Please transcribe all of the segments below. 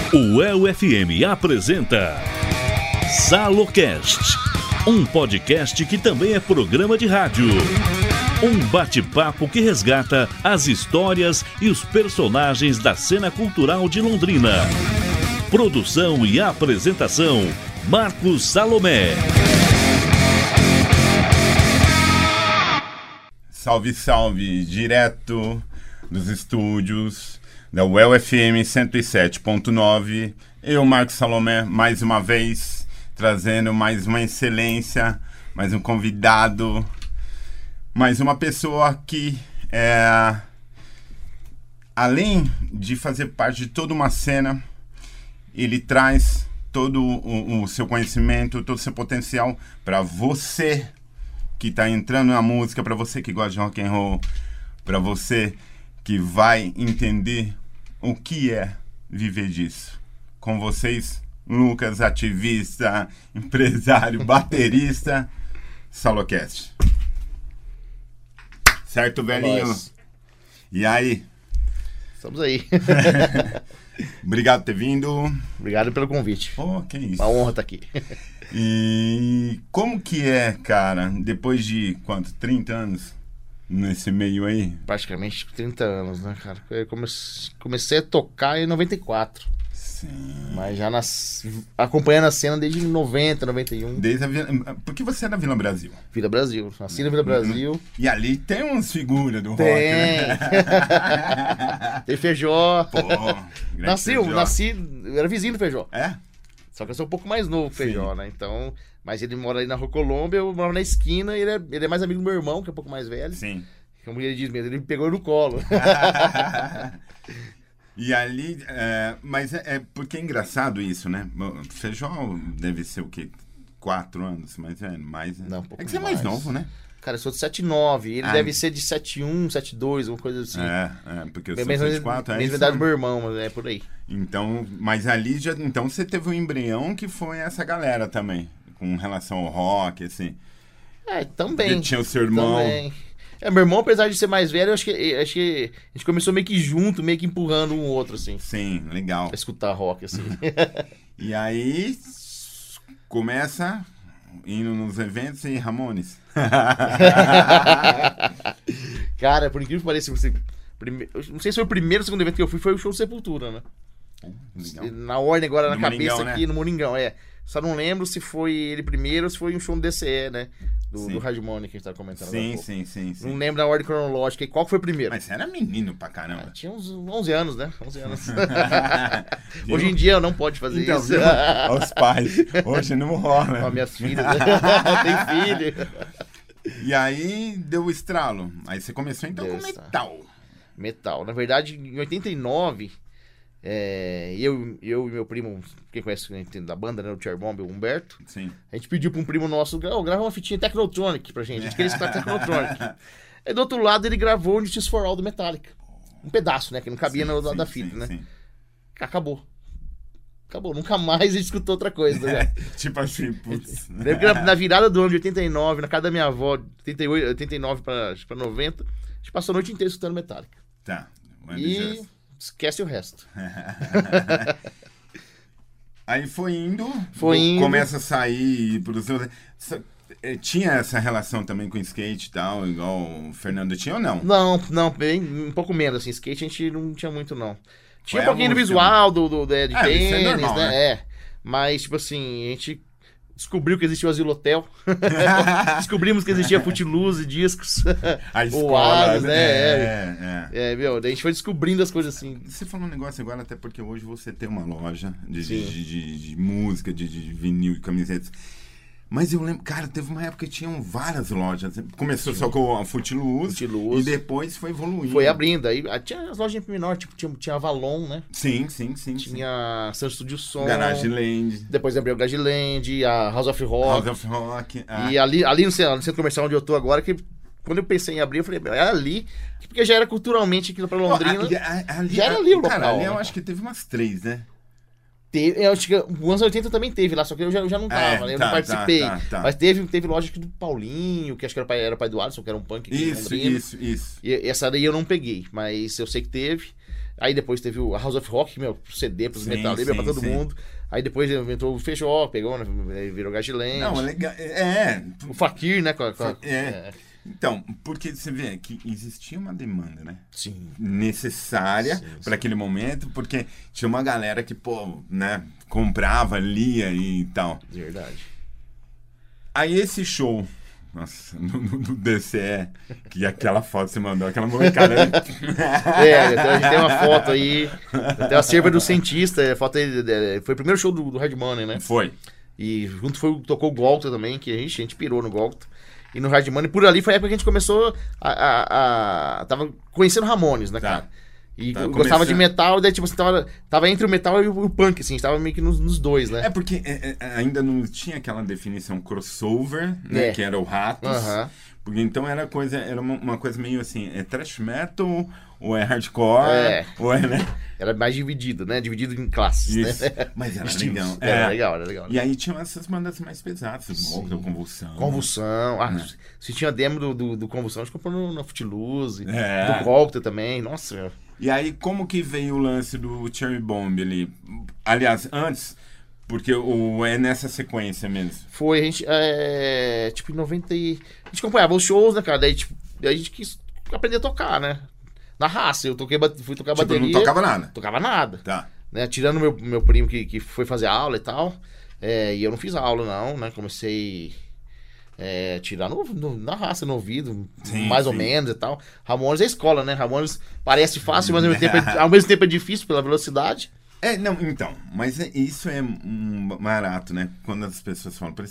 O UFM apresenta Salocast, um podcast que também é programa de rádio. Um bate-papo que resgata as histórias e os personagens da cena cultural de Londrina. Produção e apresentação, Marcos Salomé. Salve, salve, direto dos estúdios da UFM 107.9. Eu, Marcos Salomé, mais uma vez, trazendo mais uma excelência, mais um convidado, mais uma pessoa que, além de fazer parte de toda uma cena, ele traz todo o seu conhecimento, todo o seu potencial para você que está entrando na música, para você que gosta de rock and roll, para você que vai entender o que é viver disso. Com vocês, Lucas, ativista, empresário, baterista, Salocast. Certo, velhinho? Nós. E aí? Estamos aí. Obrigado por ter vindo. Obrigado pelo convite. Oh, que isso. Uma honra estar aqui. E como que é, cara, depois de quanto? 30 anos nesse meio aí? Praticamente 30 anos, né, cara? Eu comecei a tocar em 94. Sim. Mas já acompanhando a cena desde 90, 91. Desde porque você é da Vila Brasil. Vila Brasil. Nasci na Vila Brasil. E ali tem umas figuras do rock, Tem. né? Tem Feijó. Pô, grande Feijó. Eu era vizinho do Feijó. É? Só que eu sou um pouco mais novo que o Feijó, Sim. né? Então, mas ele mora ali na Rua Colômbia, eu moro na esquina, e ele é mais amigo do meu irmão, que é um pouco mais velho. Sim. Como ele diz mesmo, ele me pegou no colo. E ali, mas porque é engraçado isso, né? Feijó deve ser o quê? 4 anos, mais velho, mais. Não, um pouco é que você é mais novo, né? Cara, eu sou de 79, ele deve ser de 71, 72, uma coisa assim. Porque eu sou Mesma 74, mesma idade do meu irmão, mas é por aí. Então, mas ali já, então você teve um embrião que foi essa galera também, com relação ao rock, assim. Também. Porque tinha o seu irmão. Também. Meu irmão, apesar de ser mais velho, acho que a gente começou meio que junto, meio que empurrando um outro, assim. Sim, legal. Pra escutar rock, assim. E aí, começa indo nos eventos e Ramones. Cara, por incrível que pareça, não sei se foi o primeiro ou segundo evento que eu fui, foi o show Sepultura, né? Legal. Na ordem agora, No na cabeça Moringão, aqui, né? no Moringão, Só não lembro se foi ele primeiro ou se foi um show no DCE, né? Do Radimone que a gente tava comentando. Sim. Não lembro na ordem cronológica. E qual que foi o primeiro? Mas você era menino pra caramba. Tinha uns 11 anos, né? 11 anos. Hoje em dia não pode fazer Então, isso. viu? Os pais, hoje não rola. Ó, minhas filhas. Tem filho. E aí deu o estralo. Aí você começou então Deu com estralo. metal. Metal. Na verdade, em 89, eu e meu primo, quem conhece da banda, né? O Cher Bomb, o Humberto. Sim. A gente pediu pra um primo nosso, grava uma fitinha Technotronic pra gente. A gente queria escutar Technotronic. Aí do outro lado ele gravou o Justice for All do Metallica. Um pedaço, né? Que não cabia no lado da fita, né? Sim. Acabou. Nunca mais a gente escutou outra coisa, né? Tipo assim, putz. Lembro que na virada do ano de 89, na casa da minha avó, 89 pra 90, a gente passou a noite inteira escutando Metallica. Tá. E esquece o resto. Aí foi indo. Indo. Começa a sair pros seus. Tinha essa relação também com skate e tal, igual o Fernando tinha ou não? Não, bem, um pouco menos, assim, skate a gente não tinha muito, não. Tinha Foi um pouquinho a do música, visual, de isso tênis, é normal, né? Mas, tipo assim, a gente descobriu que existia o Asilo Hotel. Descobrimos que existia Footloose, discos. A escola, Oasis, né? Meu, daí a gente foi descobrindo as coisas assim. Você falou um negócio agora, até porque hoje você tem uma loja de música, de vinil e camisetas. Mas eu lembro, cara, teve uma época que tinham várias lojas. Começou só com a Footloose e depois foi evoluindo. Foi abrindo. Aí tinha as lojas menor, tipo, tinha Avalon, né? Sim. Tinha Sun Studio Som. Garage Land. Depois abriu a Garage Land, a House of Rock. E ali no centro comercial onde eu tô agora, que quando eu pensei em abrir, eu falei, é ali, porque já era culturalmente aquilo pra Londrina. Ali, já era ali o local. Cara, ali eu né? acho que teve umas 3, né? Eu acho que o anos 80 também teve lá, só que eu já não tava, né? Eu não participei. Mas teve loja aqui do Paulinho, que acho que era o pai do Alisson, que era um punk aqui. Isso. E essa daí eu não peguei, mas eu sei que teve. Aí depois teve a House of Rock, meu, CD pros metaleiros, pra todo mundo. Aí depois entrou o Feijó, pegou, né? Virou Gagilente. Não, é legal. O Fakir, né? Então, porque você vê que existia uma demanda, né? Sim. Necessária para aquele momento, porque tinha uma galera que, pô, né, comprava, lia e tal. Verdade. Aí esse show, nossa, no DCE, que aquela foto você mandou, aquela molecada. Então a gente tem uma foto aí, até a cerva do cientista, a foto aí, foi o primeiro show do Hard Money, né? Foi. E junto tocou o Golta também, que a gente pirou no Golta. E no Hard Money, por ali foi a época que a gente começou tava conhecendo Ramones, né, cara? E gostava de metal, daí tipo assim, tava entre o metal e o punk, assim, a gente tava meio que nos dois, né? É porque ainda não tinha aquela definição crossover, né, que era o Ratos. Porque então era uma coisa meio assim, é thrash metal, ou é hardcore, ou é, né? Era mais dividido, né? Dividido em classes, isso. né? Mas era legal. Era legal. E aí tinham essas bandas mais pesadas, Convulsão. Convulsão. Se tinha demo do Convulsão, a gente comprou no Footloose, do Cocteau também, nossa. E aí, como que veio o lance do Cherry Bomb ali? Aliás, antes, porque é nessa sequência mesmo. Foi, a gente, tipo, em 90 a gente acompanhava os shows, né, cara? Daí, tipo, a gente quis aprender a tocar, né? Na raça, eu fui tocar bateria. Não tocava nada? Tocava nada. Tá. Né? Tirando meu primo que foi fazer aula e tal. E eu não fiz aula, não, né? Comecei tirar na raça, no ouvido, mais ou menos e tal. Ramones é escola, né? Ramones parece fácil, mas ao mesmo tempo é difícil pela velocidade. Não, então, mas isso é barato, né? Quando as pessoas falam, porque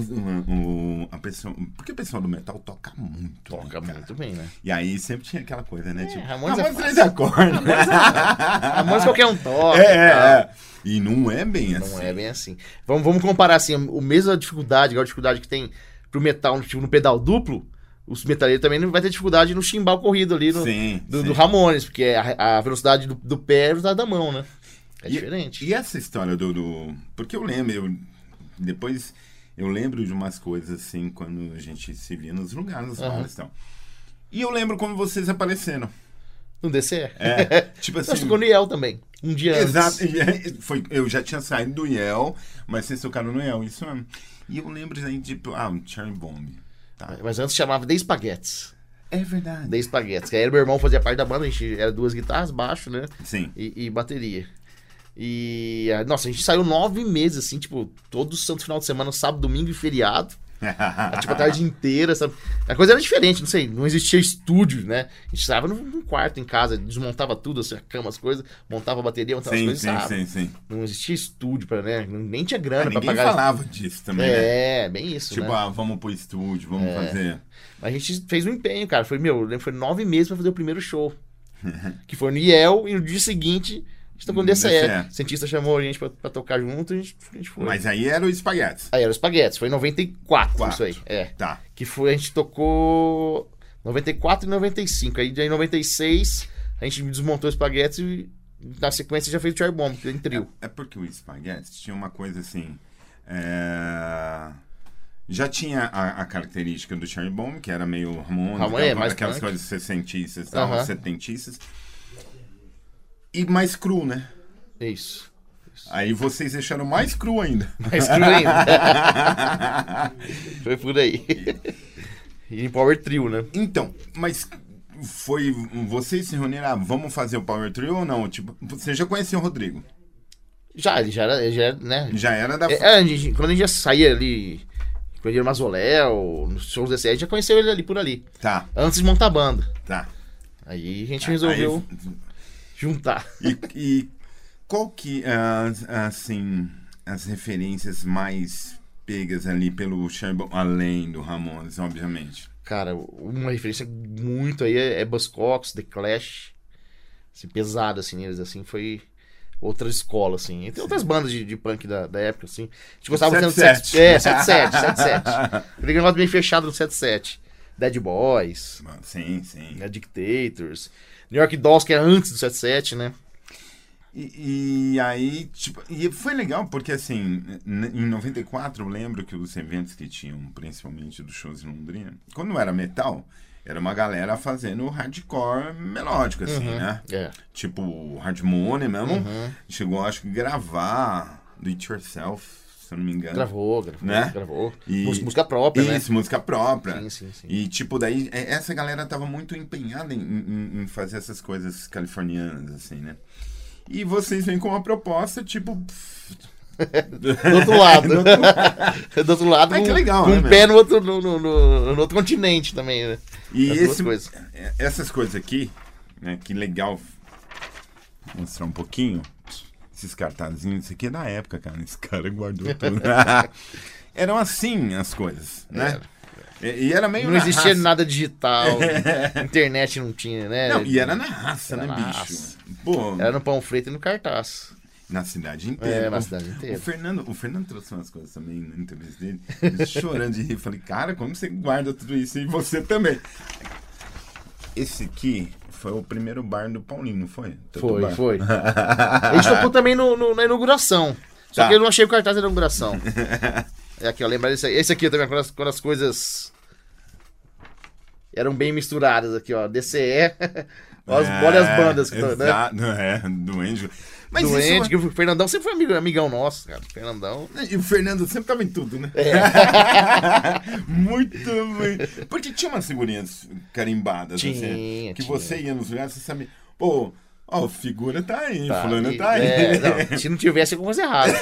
o pessoal do metal toca muito. Toca muito bem, né? E aí sempre tinha aquela coisa, né? Tipo, Ramones três acordes. Ramones qualquer um toca. E não é bem assim. Não é bem assim. Vamos comparar, assim, o mesmo dificuldade, igual a dificuldade que tem pro metal, tipo, no pedal duplo, os metaleiros também não vai ter dificuldade no chimbal corrido ali do Ramones, porque a velocidade do pé é a velocidade da mão, né? É diferente. E essa história porque eu lembro, depois eu lembro de umas coisas assim, quando a gente se via nos lugares, nos bares e tal. E eu lembro quando vocês apareceram. No DCE? Tipo assim... Nós tocamos no IEL também, um dia antes. Exato, eu já tinha saído do IEL, mas vocês tocaram no IEL, isso mesmo. E eu lembro aí, tipo, Cherry Bomb. Tá. Mas antes chamava The Spaghettis. É verdade. The Spaghettis, que aí meu irmão fazia parte da banda, a gente era 2 guitarras, baixo, né? Sim. E bateria. E, nossa, a gente saiu 9 meses, assim, tipo, todo santo final de semana, sábado, domingo e feriado. Tipo, a tarde inteira, sabe? A coisa era diferente, não sei, não existia estúdio, né? A gente saiu num quarto em casa, desmontava tudo, assim, a cama, as coisas, montava a bateria, montava as coisas, sabe? Sim. Não existia estúdio, né? Nem tinha grana pra ninguém pagar. Ninguém falava disso também, né? Bem isso, tipo, né? Vamos pro estúdio, vamos fazer... A gente fez um empenho, cara, foi 9 meses pra fazer o primeiro show. Que foi no IEL, e no dia seguinte... A gente tocou no DCE. O cientista chamou a gente pra tocar junto e a gente foi. Mas aí era o Spaghettis. Aí era o Spaghettis. Foi em 94, isso aí. Tá. Que foi, a gente tocou 94 e 95. Aí em 96 a gente desmontou o Spaghettis e na sequência já fez o Cherry Bomb, em trio. É porque o Spaghettis tinha uma coisa assim... Já tinha a característica do Cherry Bomb, que era meio Ramones, mais aquelas punk. coisas sessentistas, setentistas. E mais cru, né? Isso. Aí vocês deixaram mais cru ainda. Mais cru ainda. Foi por aí. E em Power Trio, né? Então, mas foi... Vocês se reuniram, vamos fazer o Power Trio ou não? Tipo, você já conhecia o Rodrigo? Ele já era, né? Já era da... Quando a gente já saía ali... Quando ele ia no Mazoléu, nos shows da DCE, a gente já conheceu ele ali por ali. Tá. Antes de montar a banda. Tá. Aí a gente resolveu... juntar. E qual que, assim, as referências mais pegas ali pelo Cherry, além do Ramones, obviamente? Cara, uma referência muito aí é Buzzcocks, The Clash. Assim, pesado, assim, neles, assim, foi outra escola, assim. Tem outras bandas de punk da época, assim. A gente gostava muito do 77. Aquele negócio bem fechado no 77. Dead Boys. Sim. Dictators. New York Dolls, que é antes do 77, né? E aí, tipo, e foi legal, porque assim, em 94, eu lembro que os eventos que tinham, principalmente dos shows em Londrina, quando não era metal, era uma galera fazendo hardcore melódico, assim, né? Tipo, Hard Money mesmo, chegou, acho que, gravar Do It Yourself, se eu não me engano. Gravou. E, música própria, né? Isso, música própria. Sim. E, tipo, daí, essa galera tava muito empenhada em fazer essas coisas californianas, assim, né? E vocês vêm com uma proposta, tipo... Do outro lado. Do outro lado, que legal, com né, um pé no outro continente também, né? E essas coisas aqui, né, que legal mostrar um pouquinho. Esses cartazinhos, isso aqui é da época, cara. Esse cara guardou tudo. Eram assim as coisas, né? E era meio não existia raça. Nada digital, internet não tinha, né? Não, e era na raça, né, bicho? Raça. Pô, era no panfleto e no cartaz. Na cidade inteira. Na cidade inteira. O Fernando trouxe umas coisas também na entrevista dele, ele chorando de rir. Eu falei, cara, como você guarda tudo isso? E você também. Esse aqui foi o primeiro bar do Paulinho, não foi? Foi. A gente tocou também na inauguração. Só que eu não achei o cartaz da inauguração. É aqui, ó, lembra desse esse aqui também, quando as coisas eram bem misturadas aqui, ó. DCE. Olha as bandas que estão, né? Doente. Mas doente, que o Fernandão sempre foi amigão nosso, cara. Fernandão. E o Fernando sempre tava em tudo, né? Muito bem. Porque tinha umas figurinhas carimbadas, assim. Que você ia nos lugares, você sabia. Pô, ó, figura tá aí, fulano tá aí. Não, se não tivesse, alguma coisa errada.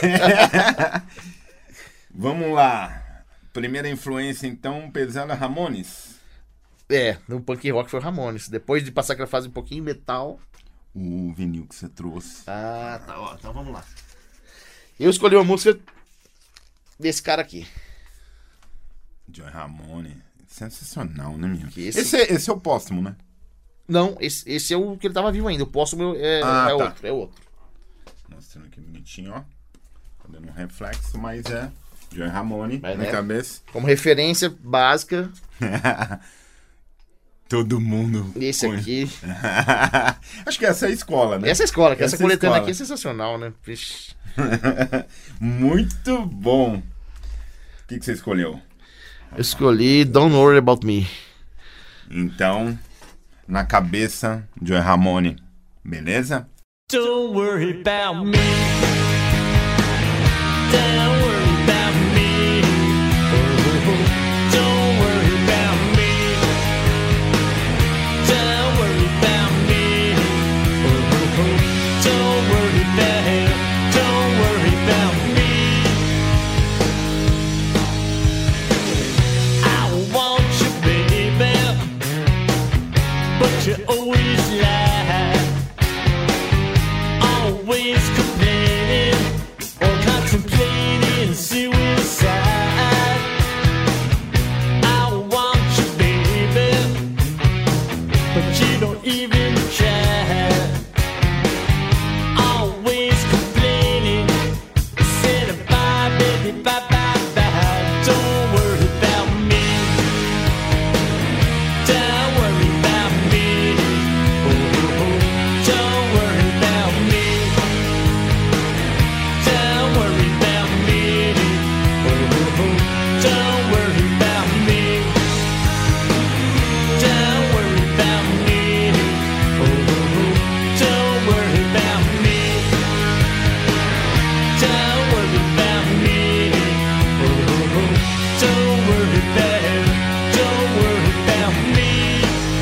Vamos lá. Primeira influência, então, pesada, Ramones. No punk rock foi Ramones. Depois de passar aquela fase um pouquinho metal... O vinil que você trouxe. Tá, ó. Então vamos lá. Eu escolhi uma música desse cara aqui. Joey Ramone. Sensacional, né, meu? Esse é o póstumo, né? Não, esse é o que ele tava vivo ainda. O póstumo é outro. Mostrando aqui bonitinho, ó. Tá dando um reflexo, mas é Joey Ramone na cabeça. Como referência básica. Todo mundo. Esse aqui. Acho que essa é a escola, né? Essa é a escola, que essa coletânea aqui é sensacional, né? Muito bom. O que você escolheu? Eu escolhi Don't Worry About Me. Então, na cabeça, Joey Ramone. Beleza? Don't worry about me. Don't worry about me. Don't worry about me. Don't worry about me. Don't worry about me. I want you, baby, but you always lie. Always complaining or contemplating suicide. I want you, baby, but you don't even try. Always complaining, saying bye, baby, bye, bye, bye. Don't worry about me. Don't worry about me. Don't worry about me. Don't worry about me. Don't worry about me. Don't worry about me. Don't worry about me. Don't worry about me. Don't worry about me.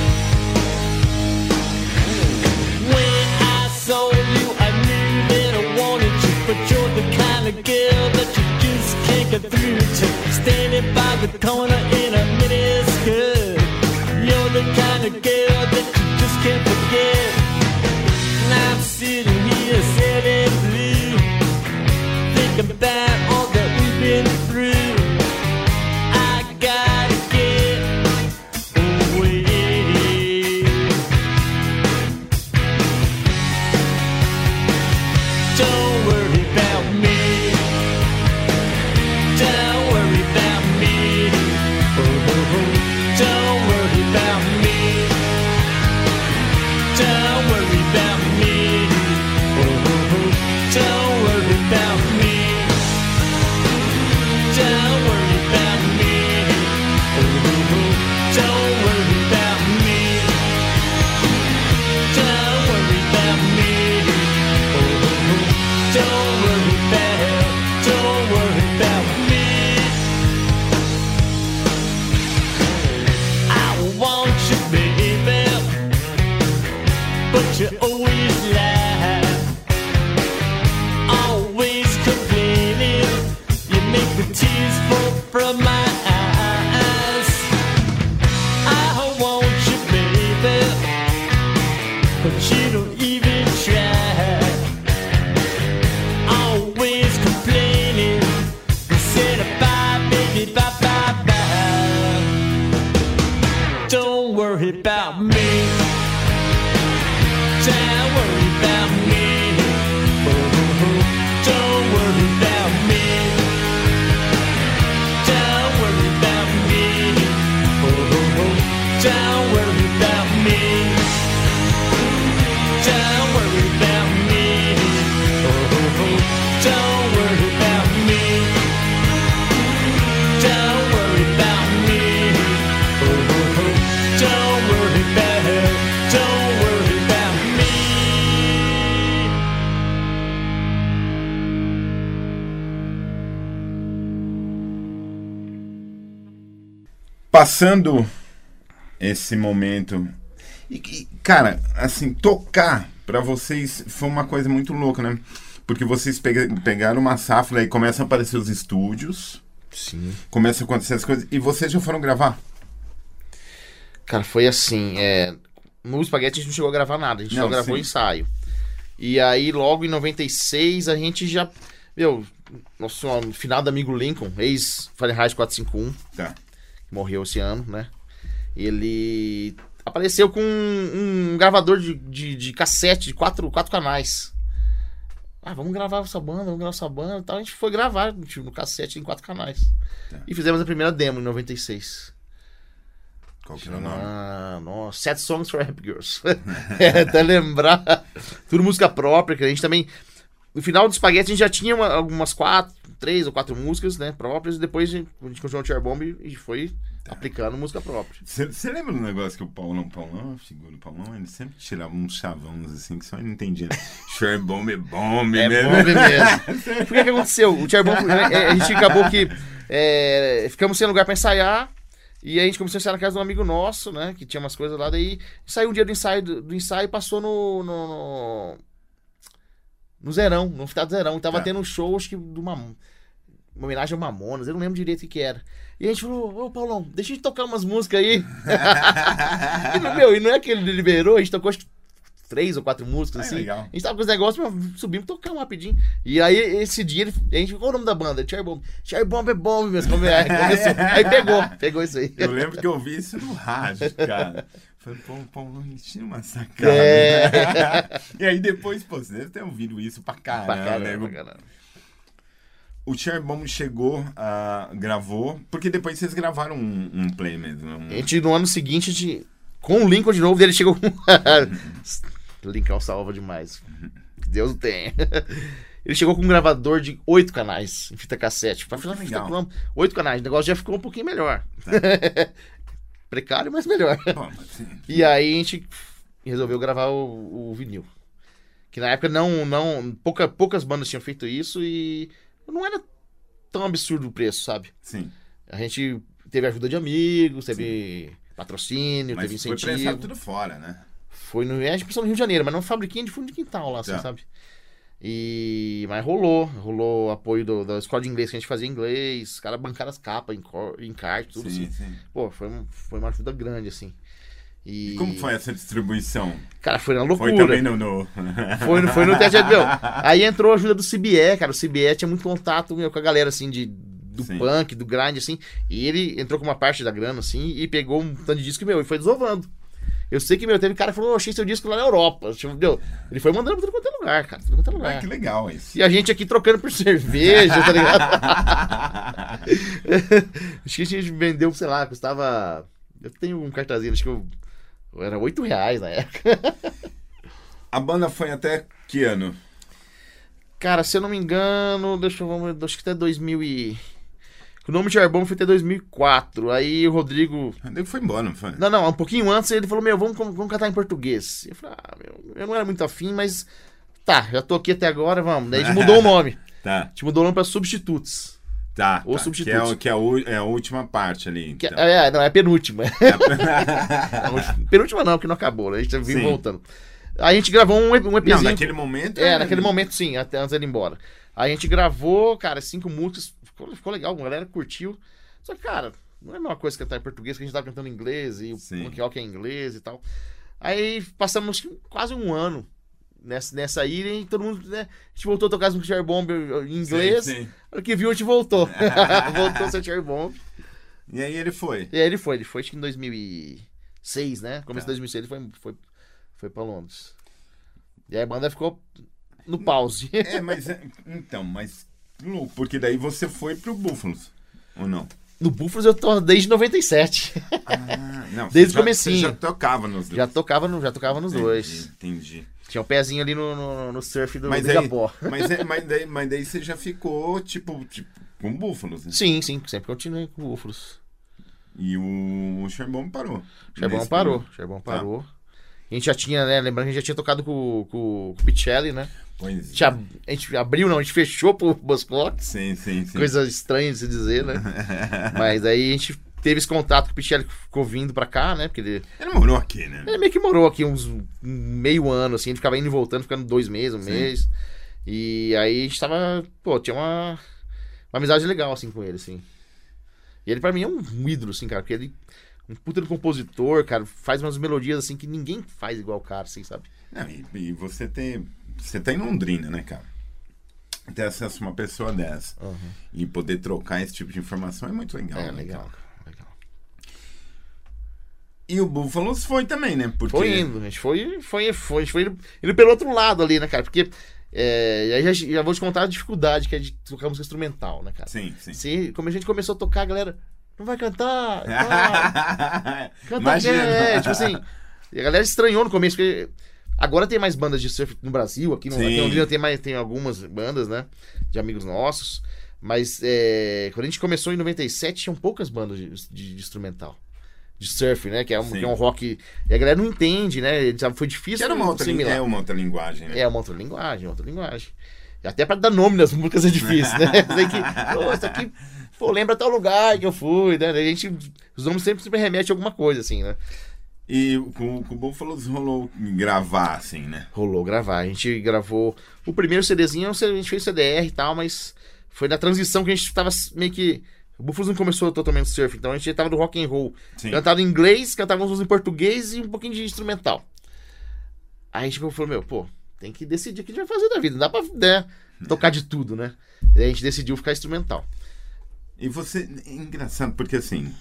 When I saw you, I knew that I wanted you, but you're the kind of girl that you just can't get through to. Standing by the corner in a mini skirt, you're the kind of girl that you just can't forget. And I'm sitting here, sitting blue, thinking about all that we've been through. I gotta get away. Don't worry about me. Don't worry about me. Passando esse momento... cara, assim, tocar pra vocês foi uma coisa muito louca, né? Porque vocês pegaram uma safra e começam a aparecer os estúdios. Sim. Começam a acontecer as coisas. E vocês já foram gravar? Cara, foi assim, no Spaghetti a gente não chegou a gravar nada, a gente Não, só gravou sim. ensaio. E aí, logo em 96, a gente já... nosso finado amigo Lincoln, ex-Fahrenheit 451, Tá. que morreu esse ano, né? Ele apareceu com um gravador de cassete de quatro canais. Vamos gravar essa banda e tal. A gente foi gravar no cassete em 4 canais. Tá. E fizemos a primeira demo em 96. Qual que era o nome? Nossa, 7 Songs for Happy Girls. Até lembrar. Tudo música própria, que a gente também... No final do Spaghetti a gente já tinha algumas 3 ou 4 músicas, né, próprias. E depois a gente continuou o Cherry Bomb e foi aplicando música própria. Você lembra do negócio que o Paulão, a figura do Paulão, ele sempre tirava uns chavões assim que só ele não entendia. Cherry Bomb é bomb É mesmo. bomb mesmo. Por que aconteceu? O Cherry Bomb, a gente acabou que... ficamos sem lugar pra ensaiar. E aí a gente começou a ensaiar na casa de um amigo nosso, né? Que tinha umas coisas lá. Daí saiu um dia do ensaio e passou no Zerão, no Fitado Zerão. E tava tendo um show, acho que de uma homenagem ao Mamonas. Eu não lembro direito o que era. E a gente falou, ô Paulão, deixa a gente tocar umas músicas aí. E não é que ele liberou, a gente tocou acho que 3 ou 4 músicas, assim. Legal. A gente tava com os negócios, mas subimos, tocamos rapidinho. E aí, esse dia, a gente, qual o nome da banda? Cherry Bomb. Cherry Bomb é bom mesmo. Começou. Aí pegou isso aí. Eu lembro que eu vi isso no rádio, cara. Falei, Paulão, ele tinha uma sacada. E aí depois, pô, você deve ter ouvido isso pra caramba, né? Pra caramba. O Cherry Bomb chegou, gravou, porque depois vocês gravaram um play mesmo. A gente, no ano seguinte, com o Lincoln de novo, ele chegou com... Lincoln salva demais. Que Deus o tenha. Ele chegou com um gravador de 8 canais em fita cassete. Pra fazer legal. 8 canais. O negócio já ficou um pouquinho melhor. Precário, mas melhor. Bom, mas, sim. E aí a gente resolveu gravar o vinil. Que na época poucas bandas tinham feito isso e não era tão absurdo o preço, sabe? Sim. A gente teve ajuda de amigos, teve patrocínio, Mas teve foi incentivo. prensado tudo fora, né? Foi a gente pensou no Rio de Janeiro, mas numa fabriquinha de fundo de quintal lá, assim, Tá. sabe? Mas rolou apoio da escola de inglês que a gente fazia em inglês, os caras bancaram as capas, encarte, tudo Sim, assim. sim. Pô, foi uma ajuda grande, assim. E como foi essa distribuição? Cara, foi na loucura. Foi também no... Foi no teste, meu. Aí entrou a ajuda do CBE, cara. O CBE tinha muito contato, com a galera, assim, do Sim. punk, do grind, assim. E ele entrou com uma parte da grana, assim, e pegou um tanto de disco, e foi desovando. Eu sei que, teve cara que falou, achei seu disco lá na Europa. Tipo, ele foi mandando pra tudo quanto é lugar, cara. Tudo quanto é lugar. Que legal isso. E a gente aqui trocando por cerveja, tá ligado? Acho que a gente vendeu, sei lá, custava... Eu tenho um cartazinho, acho que era R$8 na época. A banda foi até que ano? Cara, se eu não me engano, acho que até 2000 e... O nome de Cherry Bomb foi até 2004. Aí o Rodrigo... Ele foi embora, não foi? Não, um pouquinho antes ele falou, vamos cantar em português. Eu falei, eu não era muito afim, mas... Tá, já tô aqui até agora, vamos. Daí a gente mudou o nome. Tá. A gente mudou o nome pra Substitutos. Tá. Ou Substitutos. Que é a última parte ali. Então. Não, é a penúltima. Penúltima não, que não acabou, né? A gente vive Sim. voltando. Aí a gente gravou um EPzinho. Não, naquele momento... Naquele momento sim, até antes dele ir embora. Aí a gente gravou, cara, 5 músicas, ficou legal, a galera curtiu. Só que, cara, não é a mesma coisa cantar em português, que a gente tava cantando em inglês, e Sim. o que é inglês e tal. Aí passamos quase um ano nessa ida e todo mundo, né? A gente voltou a tocar as Cherry Bomb em inglês. Sim. O que viu, a gente voltou. Voltou a ser Cherry Bomb. E aí ele foi. E aí ele foi acho que em 2006, né? Começo de 2006 ele foi pra Londres. E aí a banda ficou no pause. Mas louco, porque daí você foi pro Búfalos, ou não? No Búfalos eu tô desde 97. Não. Desde o comecinho. Você já tocava nos dois. Já tocava nos dois. Entendi. Tinha um pezinho ali no surf do Mas aí, Igapó. mas daí você já ficou, tipo com Búfalos, né? Sim, sempre continuei com o Búfalos. E o Cherry Bomb parou. O Cherry Bomb parou. A gente já tinha, né? Lembrando que a gente já tinha tocado com o Pichelli, né? Pois A gente abriu, não, a gente fechou pro Buzzclock. Sim. Coisa estranha de se dizer, né? Mas aí a gente teve esse contato que o Pichelli ficou vindo pra cá, né? Porque ele morou aqui, né? meio que morou aqui uns meio ano, assim, ele ficava indo e voltando, ficando 2 meses, um mês. E aí a gente tava, tinha uma amizade legal, assim, com ele, assim. E ele pra mim é um ídolo, assim, cara, porque ele um puta de compositor, cara, faz umas melodias, assim, que ninguém faz igual o cara, assim, sabe? Não, e você tá em Londrina, né, cara? Ter acesso a uma pessoa dessa e poder trocar esse tipo de informação é muito legal. É, né, legal, cara? legal. E o Búfalos foi também, né? Porque... Foi indo, a gente foi indo pelo outro lado ali, né, cara? Porque aí já vou te contar a dificuldade que é de tocar música instrumental, né, cara? Sim. Como a gente começou a tocar, a galera não vai cantar. Canta Imagina. tipo assim, a galera estranhou no começo, porque agora tem mais bandas de surf no Brasil, aqui no Londrina tem algumas bandas, né, de amigos nossos, mas quando a gente começou em 97, tinham poucas bandas de instrumental. De surf, né? Que é um rock. E a galera não entende, né? Foi difícil. Que era uma outra linguagem, né? É uma outra linguagem, E até pra dar nome nas músicas é difícil, né? Tem que. Isso aqui. Lembra tal lugar que eu fui, né? Os nomes sempre remetem a alguma coisa, assim, né? E com o Búfalos rolou gravar, assim, né? Rolou gravar. A gente gravou. O primeiro CDzinho, a gente fez CDR e tal, mas foi na transição que a gente tava meio que. O Búfalos não começou totalmente surf, então a gente tava do rock and roll. Cantava em inglês, cantava uns em português e um pouquinho de instrumental. Aí a gente falou, tem que decidir o que a gente vai fazer da vida. Não dá pra tocar de tudo, né? Aí a gente decidiu ficar instrumental. E você... É engraçado, porque assim...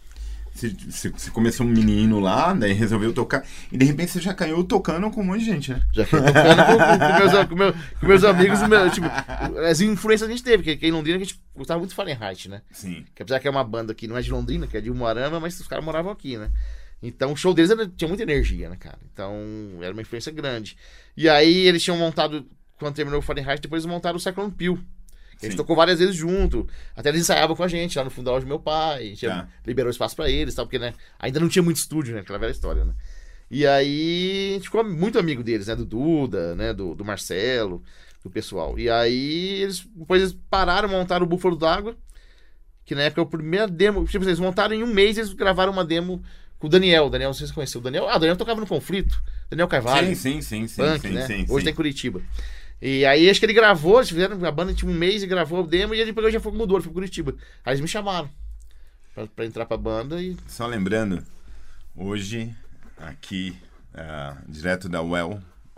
Você começou um menino lá, daí resolveu tocar, e de repente você já caiu tocando com um monte de gente, né? Já caiu tocando com meus amigos, tipo, as influências que a gente teve, porque em Londrina a gente gostava muito de Fahrenheit, né? Sim. Que apesar que é uma banda que não é de Londrina, que é de Umuarama, mas os caras moravam aqui, né? Então o show deles tinha muita energia, né, cara? Então era uma influência grande. E aí eles tinham montado, quando terminou o Fahrenheit, depois eles montaram o Cyclone Peel. A gente tocou várias vezes junto. Até eles ensaiavam com a gente lá no fundo da loja do meu pai. A gente liberou espaço pra eles, tal, porque, né, ainda não tinha muito estúdio, né? Aquela velha história, né? E aí a gente ficou muito amigo deles, né? Do Duda, né? Do Marcelo, do pessoal. E aí depois eles pararam, montaram o Búfalo d'Água, que na época é a primeira demo. Tipo, eles montaram em um mês, eles gravaram uma demo com o Daniel. Daniel, não sei se você conheceu o Daniel. O Daniel tocava no Conflito. Daniel Carvalho. Sim. Punk, né? Hoje tá em Curitiba. E aí acho que ele gravou, eles fizeram a banda tinha um mês e gravou o demo, e ele depois já mudou, ele foi pro Curitiba. Aí eles me chamaram pra entrar pra banda e... Só lembrando, hoje, aqui, direto da UEL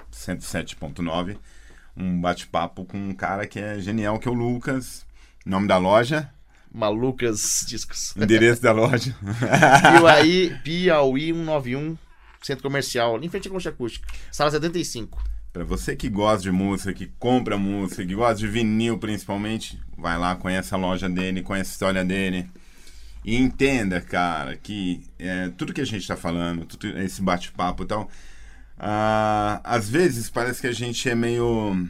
107.9, um bate-papo com um cara que é genial, que é o Lucas. Nome da loja? Malucas Discos. Endereço da loja? Piauí 191, Centro Comercial, ali em frente à Concha Acústica, sala 75. Pra você que gosta de música, que compra música, que gosta de vinil principalmente, vai lá, conhece a loja dele, conhece a história dele. E entenda, cara, que tudo que a gente tá falando, tudo esse bate-papo e tal, às vezes parece que a gente é meio...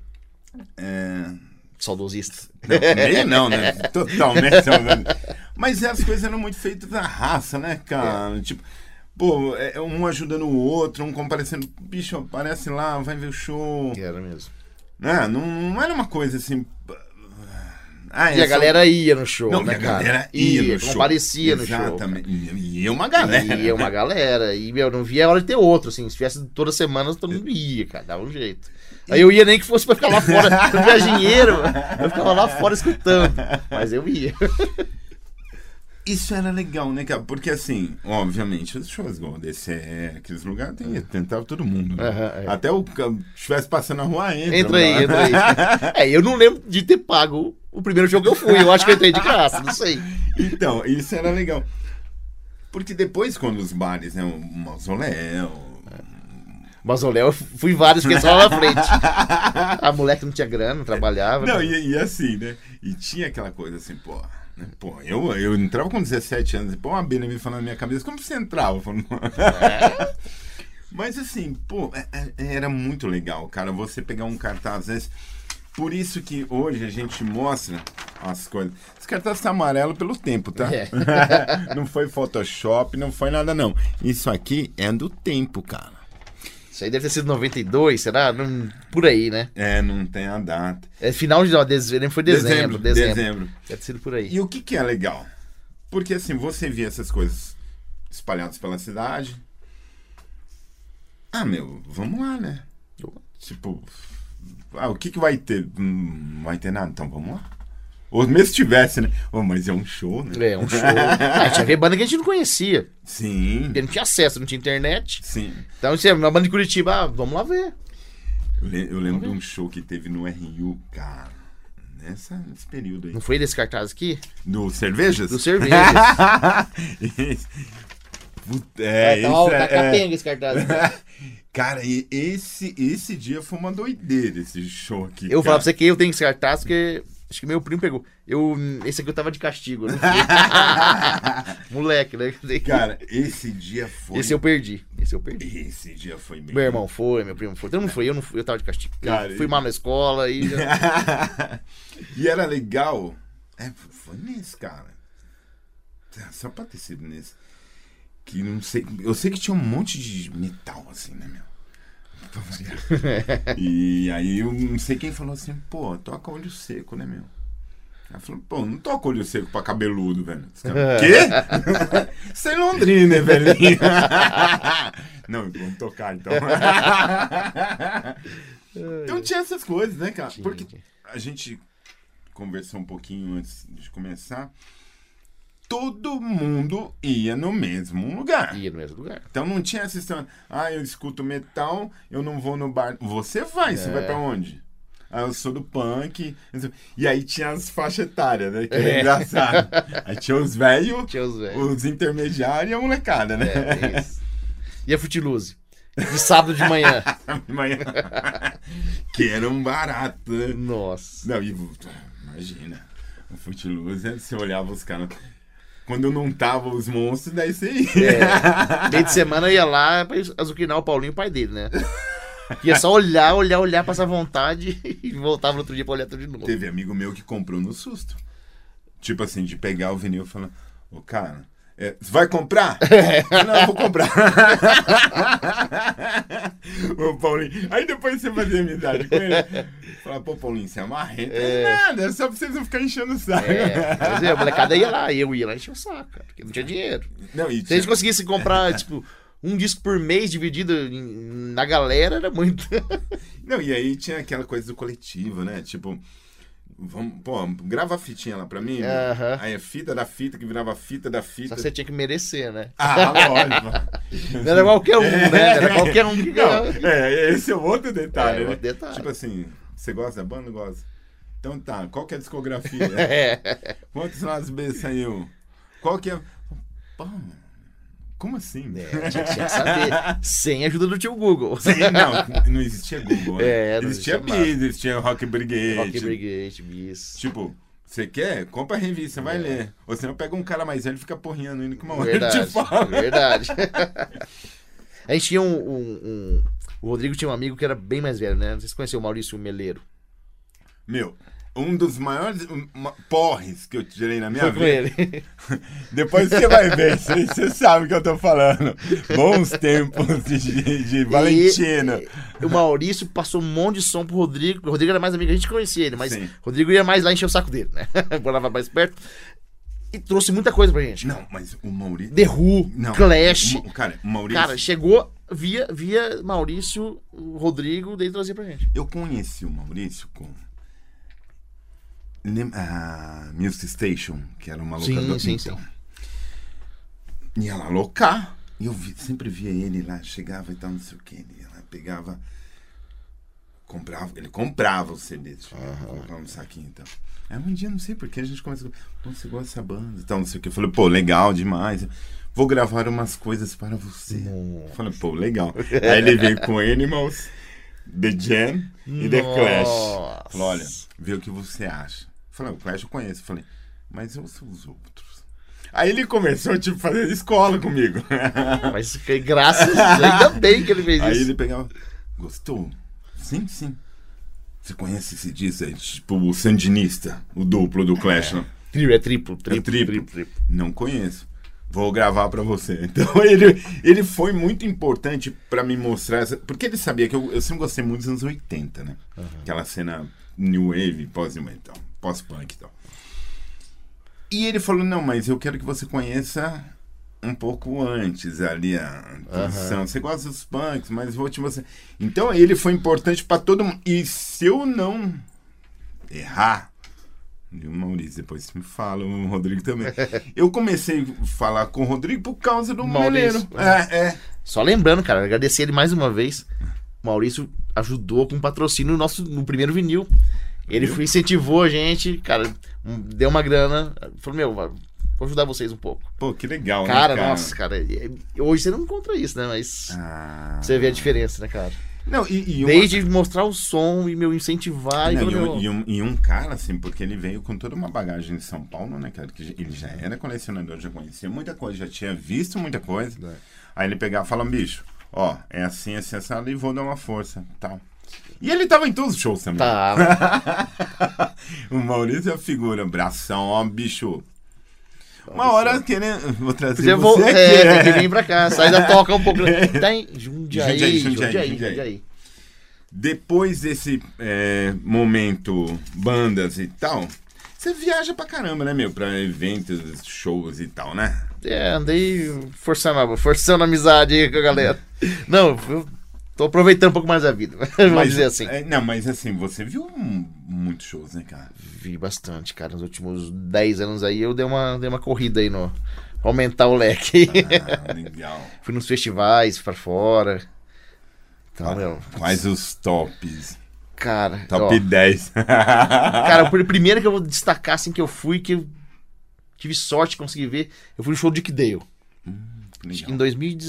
Saudosista. Meio não, né? Totalmente saudosista. Mas as coisas eram muito feitas da raça, né, cara? Tipo... Pô, um ajudando o outro, um comparecendo. Bicho, aparece lá, vai ver o show. Era mesmo. Não era uma coisa assim. E a galera ia no show, não, né, cara? A galera ia no show. Comparecia no show. Exatamente. Ia uma galera. Ia uma galera. E, não via a hora de ter outro, assim. Se tivesse toda semana, todo mundo ia, cara. Dava um jeito. Aí eu ia nem que fosse pra ficar lá fora. Se não tiver dinheiro, eu ficava lá fora escutando. Mas eu ia. Isso era legal, né, cara? Porque, assim, obviamente, os shows igual desse, aqueles lugares, tentava todo mundo, né? Até o que estivesse passando na rua, entra aí. Eu não lembro de ter pago o primeiro show que eu fui. Eu acho que eu entrei de graça, não sei. Então, isso era legal. Porque depois, quando os bares, né, o Mausoléu... Mausoléu, eu fui vários, fiquei só lá na frente. A moleque não tinha grana, não trabalhava. Não, e assim, né? E tinha aquela coisa assim, Pô, eu entrava com 17 anos e pô, uma abelha me falando na minha cabeça, como você entrava? Mas assim, pô, era muito legal, cara, você pegar um cartaz, às vezes, por isso que hoje a gente mostra as coisas. Esse cartaz tá amarelo pelo tempo, tá? Não foi Photoshop, não foi nada não. Isso aqui é do tempo, cara. Isso aí deve ter sido 92, será? Por aí, né? Não tem a data. Final de dezembro, foi dezembro. Dezembro. Deve ter sido por aí. E o que é legal? Porque assim, você via essas coisas espalhadas pela cidade. Ah, meu, vamos lá, né? Tipo, o que vai ter? Não vai ter nada, então vamos lá. Ou mesmo se tivesse, né? Mas é um show, né? É, um show. Tinha ver banda que a gente não conhecia. Sim. Porque não tinha acesso, não tinha internet. Sim. Então, se é uma banda de Curitiba, vamos lá ver. Eu lembro de um show que teve no RU, cara. Nesse período aí. Não foi desse cartaz aqui? Do Cervejas? Do Cervejas. Tá capenga esse cartaz. Cara, e esse dia foi uma doideira, esse show aqui. Eu falo pra você que eu tenho esse cartaz porque acho que meu primo pegou. Esse aqui eu tava de castigo, né? Moleque, né? Cara, esse dia foi... Esse eu perdi. Esse dia foi bem... Meu irmão foi, meu primo foi. Todo mundo foi, eu não fui, eu tava de castigo. Cara, eu fui mal na escola e... E era legal. Foi nesse, cara. Só pra ter sido nesse. Que não sei... Eu sei que tinha um monte de metal, assim, né, meu? E aí eu não sei quem falou assim, pô, toca Olho Seco, né, meu? Ela falou, pô, não toca Olho Seco pra cabeludo, velho. Quê? Você é Londrina, né, velhinho? Não, vamos tocar, então. Então tinha essas coisas, né, cara? Porque a gente conversou um pouquinho antes de começar. Todo mundo ia no mesmo lugar. Então não tinha essa história. Eu escuto metal, eu não vou no bar. Você vai pra onde? Eu sou do punk. E aí tinha as faixas etárias, né? Que era engraçado. Aí tinha os velhos, os intermediários e a molecada, né? Isso. E a Footloose? De sábado de manhã. Que era um barato, né? Nossa. Não, imagina. A Footloose, você olhava os caras... Quando não tava os monstros, daí você ia. Meio de semana eu ia lá pra azucrinar o Paulinho, o pai dele, né? Ia só olhar, passar vontade e voltava no outro dia pra olhar tudo de novo. Teve amigo meu que comprou no susto. Tipo assim, de pegar o vinil e falar, cara, você vai comprar? Não, eu vou comprar. Ô, Paulinho. Aí depois você fazia amizade com ele. Fala, pô, Paulinho, você é marrento. Nada, é só pra vocês não ficarem enchendo o saco. Mas a molecada ia lá, eu ia lá encher o saco, cara, porque não tinha dinheiro. Se a gente conseguisse comprar, tipo, um disco por mês dividido na galera, era muito. Não, e aí tinha aquela coisa do coletivo, né? Tipo, grava a fitinha lá pra mim. Aí é fita da fita que virava fita da fita. Só você tinha que merecer, né? Lógico. Não era qualquer um, né? Era qualquer um que ganhava. Esse é um outro detalhe, né? Outro detalhe. Tipo assim, você gosta da banda? Gosta. Então tá, qual que é a discografia? Quantos lados B saiu? Qual que é... Pô, como assim? Tinha que saber. Sem a ajuda do tio Google. Não existia Google, né? Existia Bis, existia Rock Brigade. Rock Brigade, Bis. Tipo, você quer? Compra a revista, vai ler. Ou senão pega um cara mais velho e fica porrinhando indo com uma Verdade. A gente tinha o Rodrigo tinha um amigo que era bem mais velho, né? Não sei se você conheceu o Maurício Meleiro. Meu, um dos maiores porres que eu tirei na minha vida. Com ele. Depois você vai ver, você sabe o que eu tô falando. Bons tempos de Valentina. O Maurício passou um monte de som pro Rodrigo. O Rodrigo era mais amigo, a gente conhecia ele, mas Sim. o Rodrigo ia mais lá encher o saco dele, né? Morava mais perto. E trouxe muita coisa pra gente. Não, mas o Maurício... The Who, Clash. O Maurício... Cara, chegou via Maurício, o Rodrigo, daí trazia pra gente. Eu conheci o Maurício com... a Music Station, que era uma locadora. Sim. Ia lá locar. E eu sempre via ele lá, chegava e tal, não sei o que. Ele ia lá, pegava, ele comprava os CDs. Comprava um saquinho então. Aí um dia, não sei porque, a gente começou, você gosta dessa banda e tal, não sei o que. Eu falei, pô, legal demais. Vou gravar umas coisas para você. Eu falei, pô, legal. Aí ele veio com Animals, The Jam e The Clash. Falei, olha, vê o que você acha. Falei, o Clash eu conheço. Falei, mas eu sou os outros. Aí ele começou, tipo, fazer escola comigo. Mas graças, ainda bem que ele fez isso. Aí ele pegava, gostou? Sim. Você conhece esse disco? É tipo o Sandinista, o duplo do Clash, não? É triplo. Não conheço. Vou gravar pra você. Então ele foi muito importante pra me mostrar porque ele sabia que eu sempre gostei muito dos anos 80, né? Aquela cena New Wave, pós-metal, pós-punk e tal. E ele falou, não, mas eu quero que você conheça um pouco antes ali a posição. Você gosta dos punks, mas vou te mostrar. Então ele foi importante pra todo mundo. E se eu não errar, e o Maurício depois me fala, o Rodrigo também. Eu comecei a falar com o Rodrigo por causa do Maurício. Meleiro. Só lembrando, cara, agradecer ele mais uma vez. O Maurício ajudou com patrocínio no primeiro vinil. Ele incentivou a gente, cara, deu uma grana. Falou, vou ajudar vocês um pouco. Pô, que legal, cara, né, cara? Nossa, cara. Hoje você não encontra isso, né? Mas você vê a diferença, né, cara? Não, Desde mostrar o som e incentivar. E um cara, assim, porque ele veio com toda uma bagagem de São Paulo, né, cara? Que ele já era colecionador, já conhecia muita coisa, já tinha visto muita coisa. Aí ele pegava e falava, bicho, ó, é assim, e vou dar uma força, tal. E ele tava em todos os shows também. Tá. O Maurício é a figura, bração, ó, bicho. Uma hora querendo. Vou trazer você aqui. Tem que vir pra cá, sair da toca um pouco. Tá em Jundiaí. Depois desse momento, bandas e tal, você viaja pra caramba, né, meu? Pra eventos, shows e tal, né? Andei forçando a amizade aí com a galera. Não, eu tô aproveitando um pouco mais da vida, vamos dizer assim. Mas assim, você viu muitos shows, né, cara? Vi bastante, cara. Nos últimos 10 anos aí eu dei uma corrida aí no aumentar o leque. Legal. Fui nos festivais pra fora. Então, quais os tops? Cara, Top 10. Cara, o primeiro que eu vou destacar, assim, que eu fui, que eu tive sorte de conseguir ver, eu fui no show do Dick Dale. Acho que em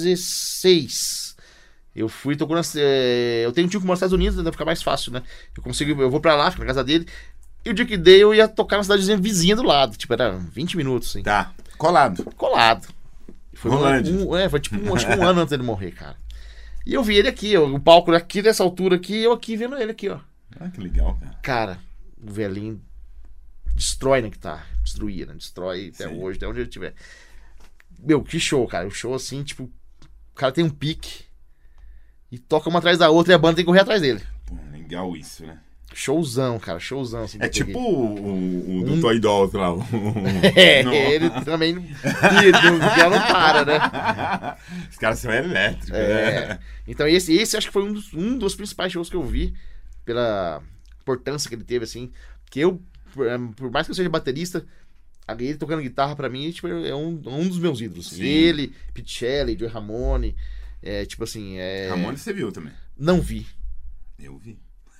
2016. Eu fui, tocou eu tenho um tio que mora nos Estados Unidos, deve ficar mais fácil, né? Eu vou pra lá, fico na casa dele. E o Dick Dale ia tocar na cidadezinha vizinha do lado. Tipo, era 20 minutos, assim. Tá. Colado. Foi foi tipo acho que um ano antes dele morrer, cara. E eu vi ele aqui, o palco aqui dessa altura aqui, e eu aqui vendo ele aqui, ó. Que legal, cara. Cara, o velhinho destrói na guitarra. Destruía, né? Destrói até hoje, até onde ele estiver. Meu, que show, cara. O show assim, tipo, o cara tem um pique e toca uma atrás da outra e a banda tem que correr atrás dele. Pô, legal isso, né? Showzão, cara, showzão. Assim, tipo o do Toy Dolls lá. Ele também não para, né? Os caras são elétricos, né? Então esse acho que foi um dos principais shows que eu vi, pela importância que ele teve, assim, que eu, por mais que eu seja baterista, ele tocando guitarra pra mim, tipo, é um dos meus ídolos. Sim. Ele, Pete Shelley, Joey Ramone, tipo assim... Ramone você viu também? Não vi. Eu vi.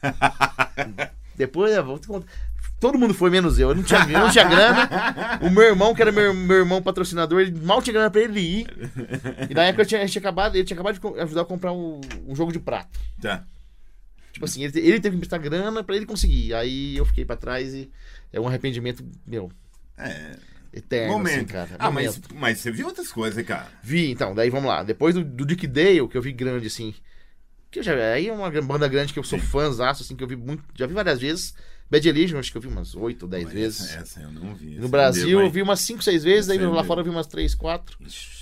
Depois vou te contar. Todo mundo foi, menos eu. Eu não tinha grana. O meu irmão, que era meu irmão patrocinador, ele mal tinha grana pra ele ir. E na época ele tinha acabado de ajudar a comprar um jogo de prato. Tá. Tipo assim, ele teve que emprestar grana pra ele conseguir. Aí eu fiquei pra trás e é um arrependimento meu. Eterno, momento. assim, cara. Mas você viu outras coisas, cara? Vi, então. Daí vamos lá. Depois do Dick Dale, que eu vi grande, assim... Aí é uma banda grande que eu sou fãzaço, assim, que eu vi muito, já vi várias vezes. Bad Religion, acho que eu vi umas 8 ou 10 vezes. Essa eu não vi. No Brasil eu vi umas 5, 6 vezes, aí lá fora eu vi umas 3, 4.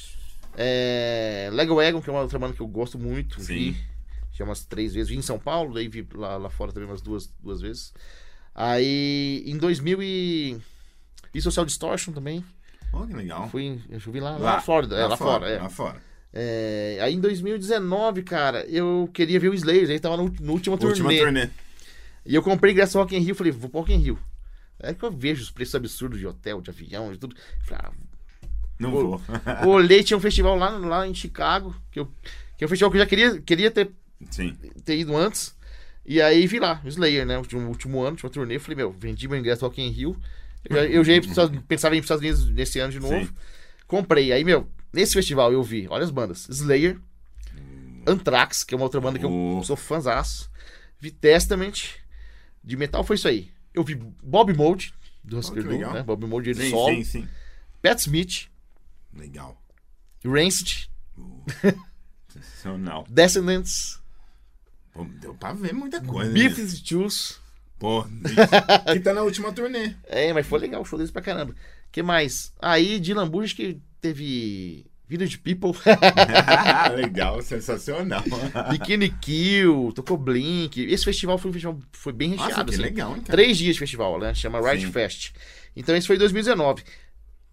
Lego Wagon, que é uma outra banda que eu gosto muito, vi já umas 3 vezes. Vi em São Paulo, daí vi lá fora também umas duas vezes. Aí em 2000 vi Social Distortion também. Oh, que legal. Eu vi lá na Flórida, lá fora. Aí em 2019, cara, eu queria ver o Slayer, ele tava no último turnê. E eu comprei ingresso ao Rock in Rio, falei, vou pro Rock in Rio. É que eu vejo os preços absurdos de hotel, de avião, de tudo. Falei, não vou. Olhei, tinha um festival lá em Chicago, que é um festival que eu já queria ter ido antes. E aí vi lá, o Slayer, né, o último ano, última turnê. Falei, vendi meu ingresso ao Rock in Rio. Eu já pensava em ir pros Estados Unidos nesse ano de novo. Comprei, aí, nesse festival eu vi, olha as bandas, Slayer, Anthrax, que é uma outra banda que eu sou fãzaço, vi Testament, de metal foi isso aí. Eu vi Bob Mould, do Husker Du, né? Bob Mould ele solo. Sim. Pat Smith. Legal. Rancid. Sensacional. Descendants. Pô, deu pra ver muita coisa. Beef and Juice. Pô, que tá na última turnê. Mas foi legal o show deles pra caramba. Que mais? Aí, Dylan Burgess, que teve Village People. Legal, sensacional. Bikini Kill, tocou Blink. Esse festival foi bem recheado. Nossa, que assim. legal, hein, cara? 3 dias de festival, né? Chama Ride Fest. Então esse foi em 2019.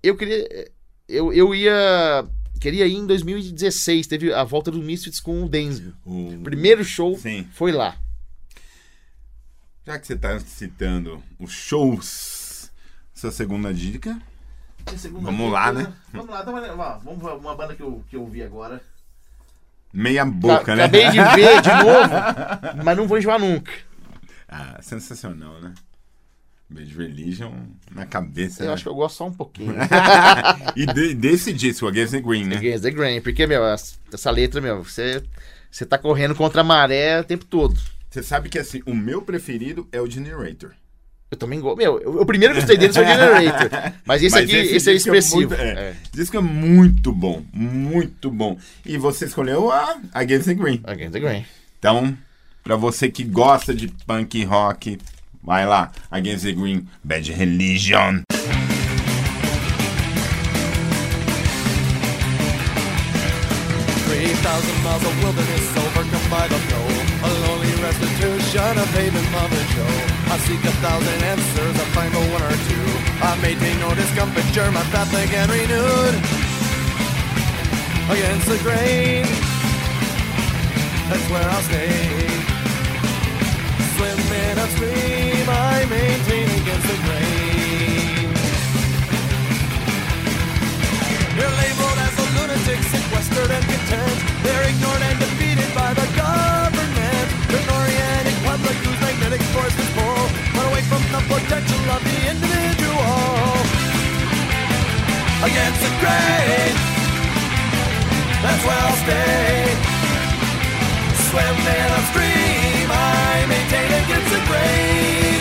eu queria... Queria ir em 2016, teve a volta do Misfits com o Danzig. O primeiro show foi lá. Já que você tá citando os shows, sua segunda dica... Vamos lá, né? Vamos lá, vamos ver uma banda que eu vi agora. Meia boca, né? Acabei de ver de novo, mas não vou enjoar nunca. Ah, sensacional, né? Bad Religion na cabeça. Eu acho que eu gosto só um pouquinho. E desse disco, Against the Grain, né? Against the Grain, porque, meu, essa letra, meu, você tá correndo contra a maré o tempo todo. Você sabe que, assim, o meu preferido é o Generator. Eu também gosto. Meu, o primeiro que eu gostei dele foi o Generator. Mas esse é expressivo. Disco é muito bom, muito bom. E você escolheu a Against the Grain. Against the Grain. Então, pra você que gosta de punk rock, vai lá, Against the Grain, Bad Religion. 3,000 miles of wilderness overcome by the flow. A lonely restitution, a pavement mother Joe. I seek 1,000 answers, I find but one or two. I maintain no discomfiture, my path again renewed. Against the grain, that's where I'll stay. Swimming upstream, I maintain against the grain. You're labeled as a lunatic, sequestered and content. They're ignored and defeated by the government. The Orientic public whose magnetic force is pull. Run away from the potential of the individual. Against the grain, that's where I'll stay. Swimming upstream, I maintain against the grain.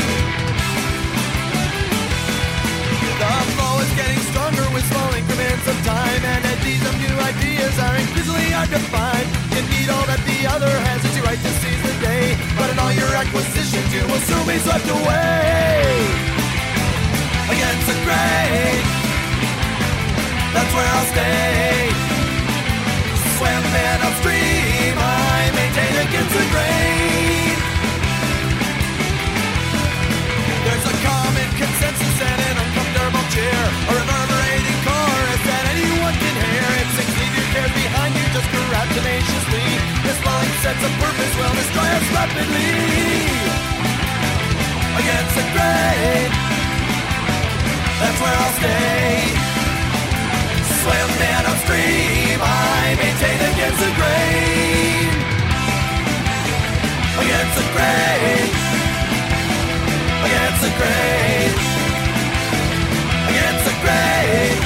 The flow is getting stronger with small increments of time, and eddies of new ideas are increasingly hard to find. You need all that the other has is your right to seize the day, but in all your acquisitions you will soon be swept away. Against the grain, that's where I'll stay. Swimming upstream, I maintain against the grain. There's a common consensus and an uncomfortable cheer, a reverberating chorus that anyone can hear. If 60 years cares behind you, just corrupt tenaciously. This falling sense of purpose will destroy us rapidly. Against the grain, that's where I'll stay. Swimming upstream, I maintain against the grain. Against the grain. Against the grain. Against the grain.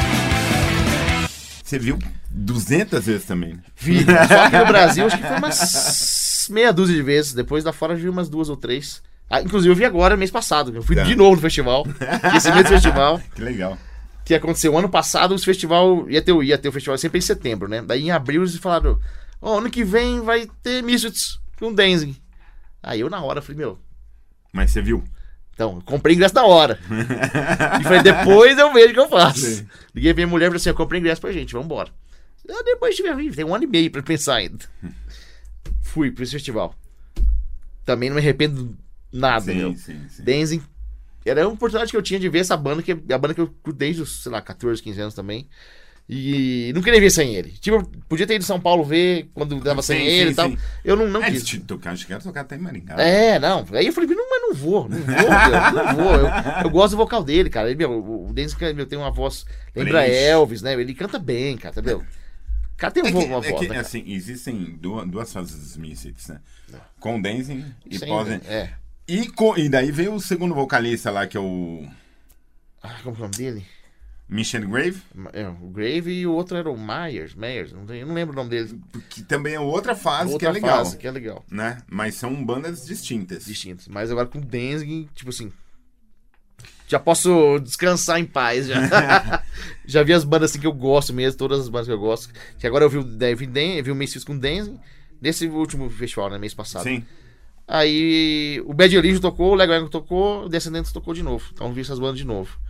Você viu 200 vezes também. Vi, só que no Brasil acho que foi umas meia dúzia de vezes. Depois lá fora eu vi umas 2 ou 3. Ah, inclusive eu vi agora, mês passado. Eu fui de novo no festival. Esse mesmo festival. Que legal. Que aconteceu ano passado, o festival ia ter o festival sempre em setembro, né? Daí em abril eles falaram, ano que vem vai ter Misfits com Danzig. Aí eu na hora falei, meu... Mas você viu? Então, eu comprei ingresso na hora. E falei, depois eu vejo o que eu faço. Sim. Liguei pra minha mulher e falei assim, eu comprei ingresso pra gente, vambora. Depois tem 1 ano e meio pra pensar ainda. Fui pra esse festival. Também não me arrependo nada, meu. Sim. Danzig. Era uma oportunidade que eu tinha de ver essa banda, que é a banda que eu curto desde os, 14, 15 anos também. E não queria ver sem ele. Tipo, podia ter ido em São Paulo ver quando dava sem ele e tal. Eu não quis. Acho que era tocar até em Maringá. Não. Aí eu falei, não vou. Não vou. Eu gosto do vocal dele, cara. Ele, o Danzig tem uma voz, lembra Elvis, né? Ele canta bem, cara, entendeu? O cara tem uma voz, né, assim, existem duas fases dos Misfits, né? Com Danzig e pós... E daí veio o segundo vocalista lá, que é o... como é o nome dele? Michel Grave? O Grave e o outro era o Myers, eu não lembro o nome dele. Que também é outra fase que é legal. Né? Mas são bandas distintas. Mas agora com o Danzig, tipo assim... Já posso descansar em paz, já. Já vi as bandas assim que eu gosto mesmo, todas as bandas que eu gosto. Que agora eu vi o Misfits com o Danzig, nesse último festival, né, mês passado. Sim. Aí o Bad Religion tocou, o Lego tocou, o Descendentes tocou de novo. Então vi essas bandas de novo.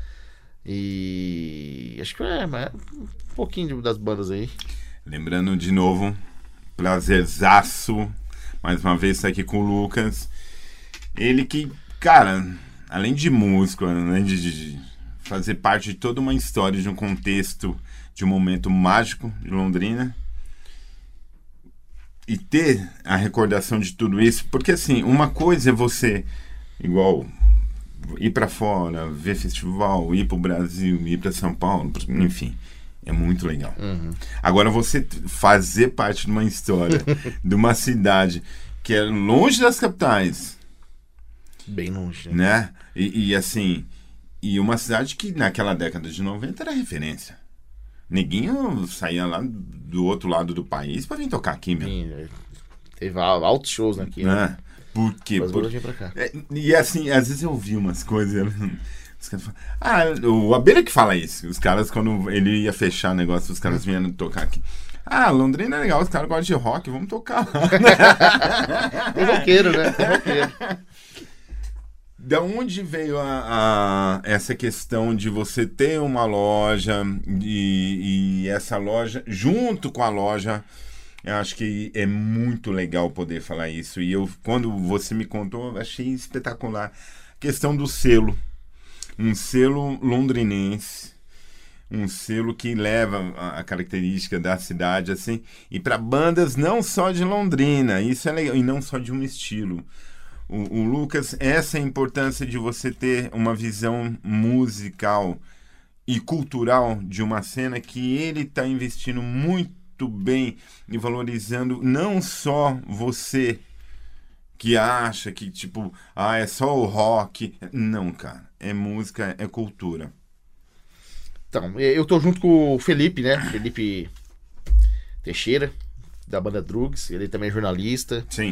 E acho que mas um pouquinho das bandas aí. Lembrando de novo, prazerzaço, mais uma vez estar aqui com o Lucas. Ele que, cara, além de músico, além de fazer parte de toda uma história, de um contexto, de um momento mágico de Londrina. E ter a recordação de tudo isso, porque assim, uma coisa é você, igual, ir para fora, ver festival, ir para o Brasil, ir para São Paulo, enfim, é muito legal. Agora, você fazer parte de uma história, de uma cidade que é longe das capitais, Bem longe, né? E assim, e uma cidade que naquela década de 90 era referência. Neguinho saía lá do outro lado do país para vir tocar aqui, meu. Sim, teve altos shows aqui, né? Né? Por quê? Mas vou vir pra cá. E assim, às vezes eu ouvi umas coisas. Os caras falam, o Abelha que fala isso. Os caras, quando ele ia fechar o negócio, os caras vinham tocar aqui. Londrina é legal, os caras gostam de rock, vamos tocar lá. Tem roqueiro, né? Tem roqueiro. Da onde veio essa questão de você ter uma loja e essa loja, junto com a loja, eu acho que é muito legal poder falar isso. E quando você me contou, eu achei espetacular. A questão do selo. Um selo londrinense. Um selo que leva a característica da cidade, assim, e para bandas não só de Londrina. Isso é legal. E não só de um estilo. O Lucas, essa é a importância de você ter uma visão musical e cultural de uma cena que ele está investindo muito bem e valorizando não só você que acha que, tipo, é só o rock. Não, cara. É música, é cultura. Então, eu tô junto com o Felipe, né? Felipe Teixeira, da banda Drugs. Ele também é jornalista. Sim.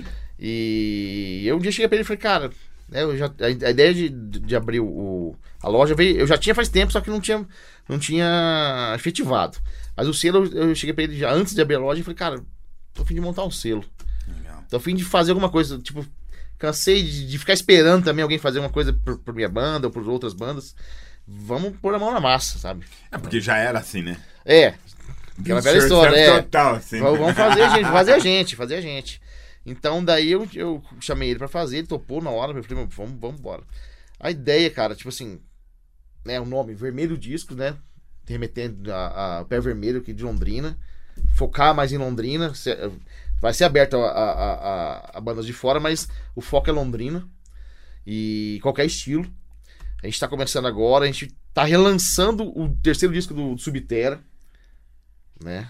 E eu um dia cheguei pra ele e falei, cara, né, a ideia de abrir a loja veio, eu já tinha faz tempo, só que não tinha efetivado. Mas o selo, eu cheguei pra ele já antes de abrir a loja e falei, cara, tô a fim de montar um selo. Legal. Tô a fim de fazer alguma coisa, tipo, cansei de ficar esperando também alguém fazer uma coisa por minha banda ou por outras bandas. Vamos pôr a mão na massa, sabe? Porque já era assim, né? Aquela velha história, total, assim. Vamos fazer a gente. Então, daí eu chamei ele pra fazer, ele topou na hora, eu falei, vamos embora. A ideia, cara, tipo assim, né, o nome, Vermelho Discos, né, remetendo a Pé Vermelho aqui de Londrina, focar mais em Londrina, vai ser aberto a bandas de fora, mas o foco é Londrina, e qualquer estilo. A gente tá começando agora, a gente tá relançando o terceiro disco do Subterra, né.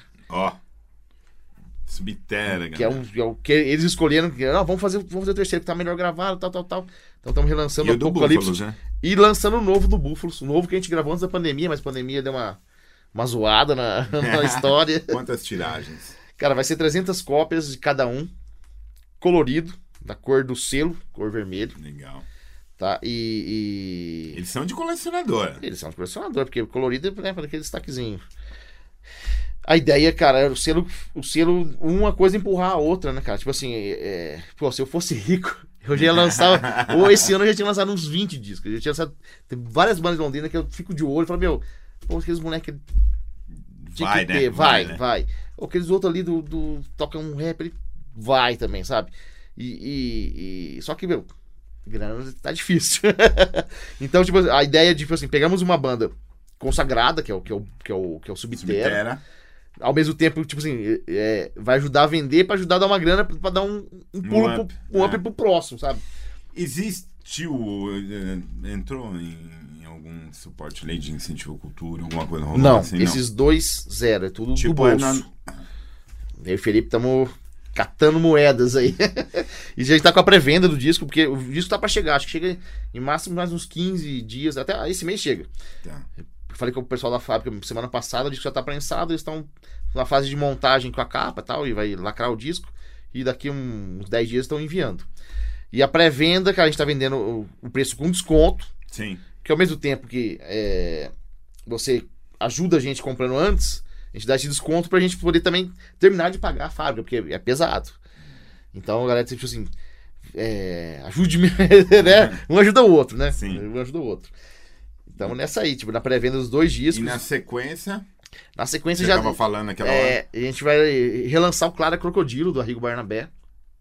Subterra, que é o que eles escolheram, vamos fazer o terceiro que tá melhor gravado, tal. Então estamos relançando o Apocalipse, né? E lançando o novo do Búfalos, o novo que a gente gravou antes da pandemia, mas a pandemia deu uma zoada na história. Quantas tiragens? Cara, vai ser 300 cópias de cada um, colorido, da cor do selo, cor vermelho. Legal. Tá? E... Eles são de colecionador. Eles são de colecionador, porque o colorido é para aquele destaquezinho. A ideia, cara, é o selo, uma coisa empurrar a outra, né, cara? Tipo assim, se eu fosse rico, eu já ia lançar, ou esse ano eu já tinha lançado uns 20 discos. Eu já tinha lançado, tem várias bandas de Londrina que eu fico de olho e falo, aqueles moleques tinha que ter, vai. Ou aqueles outros ali tocam um rap, ele vai também, sabe? Só que, grana tá difícil. Então, tipo, a ideia de, tipo assim, pegamos uma banda consagrada, que é o Subterra. Ao mesmo tempo, tipo assim, vai ajudar a vender pra ajudar a dar uma grana pra dar um pulo, um up pro próximo, sabe? Entrou em algum suporte lei de incentivo à cultura, alguma coisa rolando não, assim? Esses dois, zero, é tudo tipo, do bolso. Eu e o Felipe estamos catando moedas aí. E a gente tá com a pré-venda do disco, porque o disco tá pra chegar, acho que chega em máximo mais uns 15 dias, até esse mês chega. Tá. Falei com o pessoal da fábrica semana passada, o disco já tá prensado, eles estão na fase de montagem com a capa e tal, e vai lacrar o disco, e daqui uns 10 dias estão enviando. E a pré-venda, cara, a gente tá vendendo o preço com desconto. Sim. Que ao mesmo tempo que você ajuda a gente comprando antes, a gente dá esse desconto pra gente poder também terminar de pagar a fábrica, porque é pesado. Então a galera, tipo assim, ajude-me, né? Um ajuda o outro, né? Sim. Um ajuda o outro. Então nessa aí, tipo, na pré-venda dos 2 discos. E na sequência... Você já tava falando naquela hora. A gente vai relançar o Clara Crocodilo, do Arrigo Barnabé.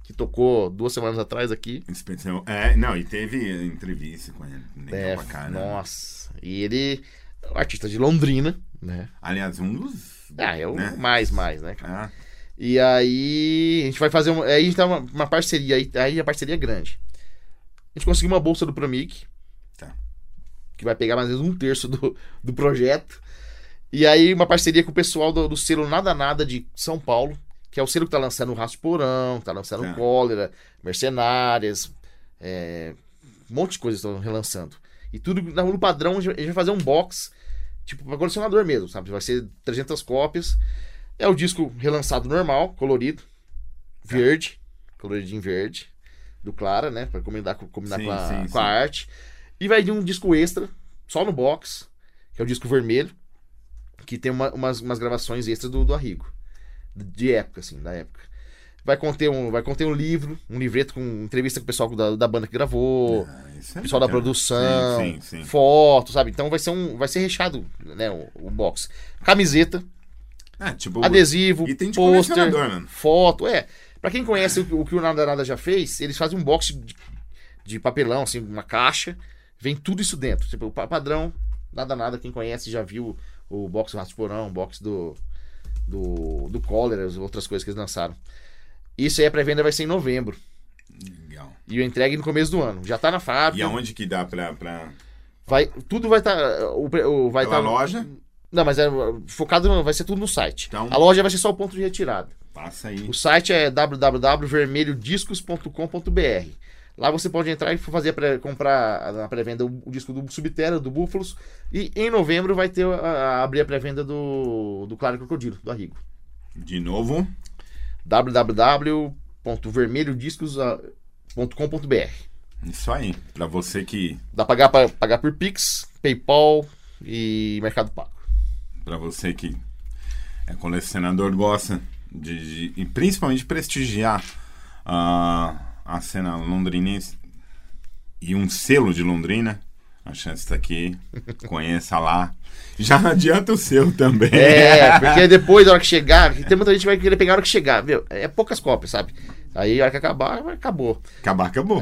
que tocou 2 semanas atrás aqui. Especial. Não, e teve entrevista com ele. Legal pra caramba. Nossa. E ele é um artista de Londrina, né? Aliás, um dos... É o né? mais, né, cara? Ah, E aí, a gente vai fazer aí a gente tá uma parceria, aí a parceria é grande. A gente conseguiu uma bolsa do Promic, tá. que vai pegar mais ou menos 1/3 do projeto. E aí uma parceria com o pessoal do selo Nada Nada de São Paulo, que é o selo que tá lançando o Rastro de Porão, tá lançando Tá. Cólera, Mercenárias, um monte de coisas estão relançando. E tudo no padrão, a gente vai fazer um box, tipo, para colecionador mesmo, sabe? Vai ser 300 cópias. É o disco relançado normal, colorido, verde, coloridinho verde, do Clara, né? Pra combinar Sim, com a arte. E vai vir um disco extra, só no box, que é o disco vermelho, que tem umas gravações extras do Arrigo. De época, assim, da época. Vai conter um livro, um livreto com entrevista com o pessoal da banda que gravou, Isso é pessoal da bacana. produção, Sim. foto, sabe? Então vai ser recheado, né, o box. Camiseta, Tipo, adesivo, e tem de pôster, colecionador, mano. foto. Pra quem conhece o que o Nada Nada já fez, eles fazem um box de papelão, assim, uma caixa, vem tudo isso dentro. Tipo, o padrão, Nada Nada, quem conhece já viu o box do Rastro de Porão, o box do Cólera, as outras coisas que eles lançaram. Isso aí, a pré-venda vai ser em novembro. Legal. E o entregue no começo do ano. Já tá na fábrica. E aonde que dá pra... Tudo vai estar... vai Pela tá, loja? Não, mas vai ser tudo no site. Então- A loja vai ser só o ponto de retirada. Passa aí. O site é www.vermelhodiscos.com.br. Lá você pode entrar e comprar na pré-venda o disco do Subterra, do Búfalos. E em novembro vai ter abrir a pré-venda do Claro Crocodilo, do Arrigo. De novo. www.vermelhodiscos.com.br. Isso aí. Pra você que... Dá pra pagar por Pix, PayPal e Mercado Pago. Pra você que é colecionador, gosta e principalmente prestigiar a cena londrinense e um selo de Londrina, a chance está aqui, conheça lá. Já adianta o seu também. Porque depois, na hora que chegar, tem muita gente que vai querer pegar a hora que chegar, viu? É poucas cópias, sabe? Aí a hora que acabar, acabou. Acabou.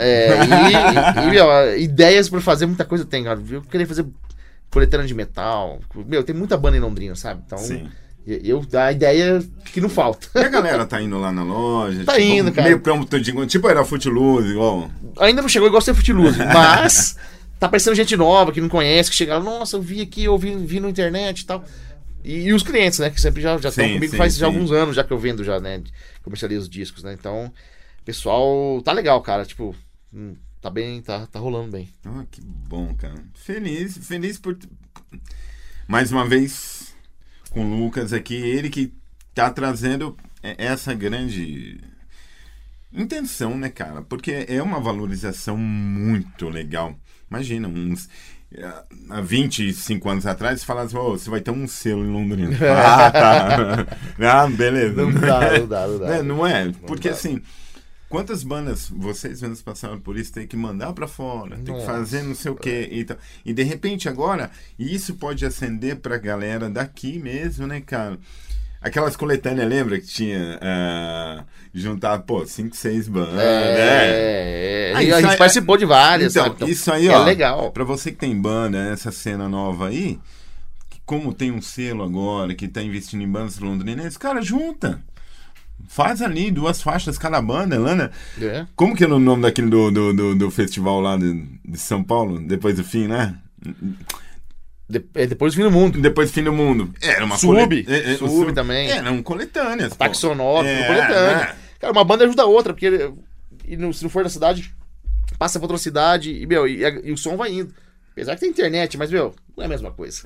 Meu, ideias pra fazer muita coisa tem, cara. Eu queria fazer coletânea de metal. Meu, tem muita banda em Londrina, sabe? Então, Sim. a ideia que não falta. E a galera tá indo lá na loja? Tá indo, cara. Meio pronto, tipo era Footloose, igual... Ainda não chegou igual ser Footloose, mas tá aparecendo gente nova que não conhece, que chega lá, nossa, eu vi aqui, eu vi na internet e tal. E os clientes, né, que sempre já estão comigo faz já alguns anos já que eu vendo já, né, comercializo discos, né, então, pessoal, tá legal, cara, tipo, tá bem, tá rolando bem. Que bom, cara. Feliz por... Mais uma vez, com o Lucas aqui, ele que tá trazendo essa grande intenção, né, cara, porque é uma valorização muito legal. Imagina, há 25 anos atrás, você falasse, você vai ter um selo em Londrina. Tá. Beleza. Não dá. Não é? Porque assim, quantas bandas vocês mesmos passaram por isso, tem que mandar pra fora, tem que fazer não sei o quê e tal. E de repente agora, isso pode acender pra galera daqui mesmo, né, cara? Aquelas coletâneas, lembra que tinha juntar, 5, 6 bandas, né? A gente participou de várias, então, sabe? Então, isso aí, é legal. Pra você que tem banda, essa cena nova aí, que como tem um selo agora que tá investindo em bandas londrinenses, cara, junta. Faz ali 2 faixas cada banda, Lana. Como que é o nome daquele do festival lá de São Paulo, depois do fim, né? Depois do Fim do Mundo. Depois do Fim do Mundo. Era uma Sub Sub também. Eram coletâneas. Ataque Sonoro, coletânea. Cara, uma banda ajuda a outra, porque se não for da cidade, passa pra outra cidade e o som vai indo. Apesar que tem internet, mas, não é a mesma coisa.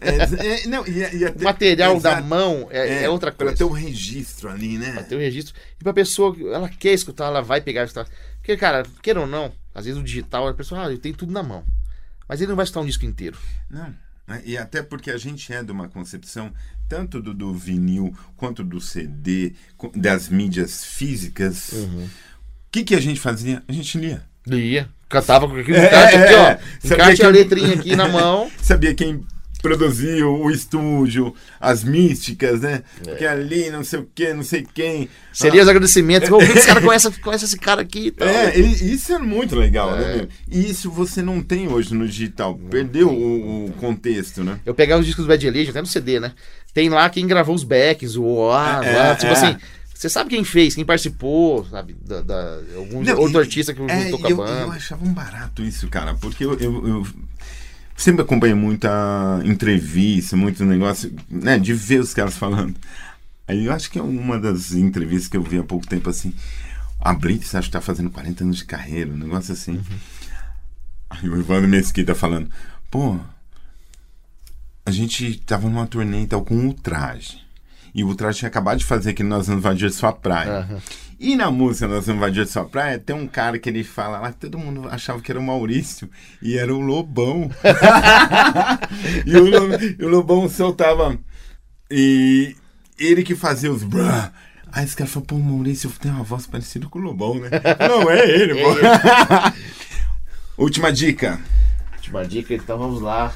O material da mão é outra coisa. Pra ter um registro ali, né? Pra ter um registro. E pra pessoa, ela quer escutar, ela vai pegar. Porque, cara, queira ou não, às vezes o digital, a pessoa, eu tenho tudo na mão. Mas ele não vai escutar um disco inteiro. Não. E até porque a gente é de uma concepção tanto do vinil quanto do CD, das mídias físicas. O que a gente fazia? A gente lia. Cantava com aquele encarte aqui, ó. Encarte a letrinha aqui na mão. Sabia quem produzir o estúdio, as místicas, né? Porque ali não sei o que, não sei quem. Seria os agradecimentos. Vou ver que esse cara conhece esse cara aqui e tal. Isso é muito legal, né? Meu? E isso você não tem hoje no digital. Perdeu o contexto, né? Eu pegar os discos do Bad Religion, até no CD, né? Tem lá quem gravou os backs, tipo assim. Você sabe quem fez, quem participou, sabe? Outro artista que juntou com a banda. Eu achava um barato isso, cara, porque eu sempre acompanhei muita entrevista, muito negócio, né? De ver os caras falando. Aí eu acho que é uma das entrevistas que eu vi há pouco tempo, assim. A Blitz, acho que tá fazendo 40 anos de carreira, um negócio assim. Aí o Evandro Mesquita falando, pô, a gente tava numa turnê e tal com o Ultraje. E o Ultraje tinha acabado de fazer aquele Nós Vamos Invadir Sua Praia. E na música Nós Vamos Invadir Sua Praia tem um cara que ele fala lá que todo mundo achava que era o Maurício e era o Lobão. e o Lobão soltava. E ele que fazia os brá. Aí esse cara falou, pô, o Maurício tem uma voz parecida com o Lobão, né? Não, é ele, pô. Última dica. Última dica, então vamos lá.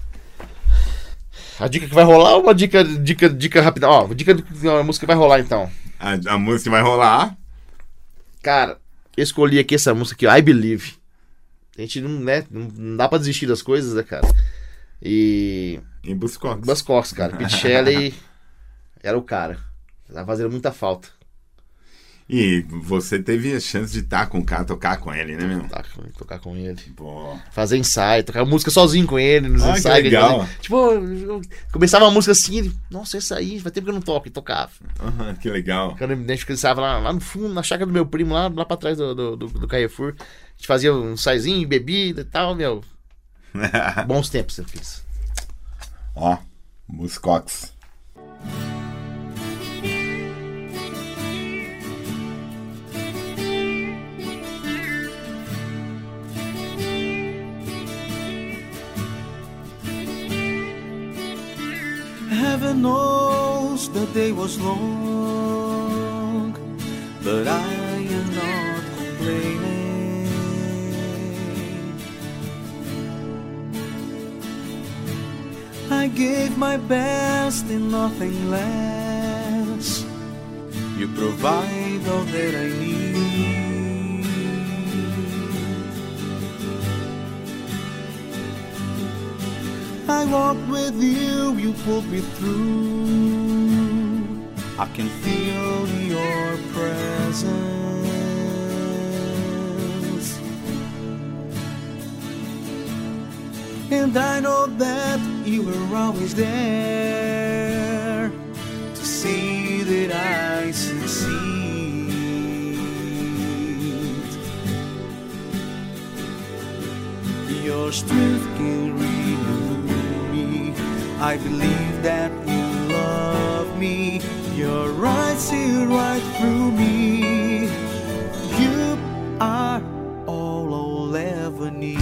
A dica que vai rolar ou uma dica rápida? Ó, a música que vai rolar então. A música vai rolar. Cara, eu escolhi aqui essa música aqui, I Believe. A gente não dá pra desistir das coisas, né, cara? E Buzzcocks, cara. Pete Shelley era o cara. Tava fazendo muita falta. E você teve a chance de estar com o cara, tocar com ele, né, meu? Tocar com ele. Pô. Fazer ensaio, tocar música sozinho com ele nos ensaios. Que legal. Tipo, eu começava uma música assim, ele, nossa, essa aí, faz tempo que eu não toco, e tocava. Que legal. Quando eu me identifico, ele estava lá no fundo, na chácara do meu primo, lá pra trás do Carrefour. A gente fazia um ensaizinho, bebida e tal, meu. Bons tempos eu fiz. Ó, Buzzcocks. Heaven knows the day was long, but I am not complaining. I gave my best and nothing less. You provide all that I need. I walked with you, you pulled me through. I can feel your presence, and I know that you were always there to see that I succeed. Your strength can renew me. I believe that you love me. Your eyes see right through me. You are all I'll ever need.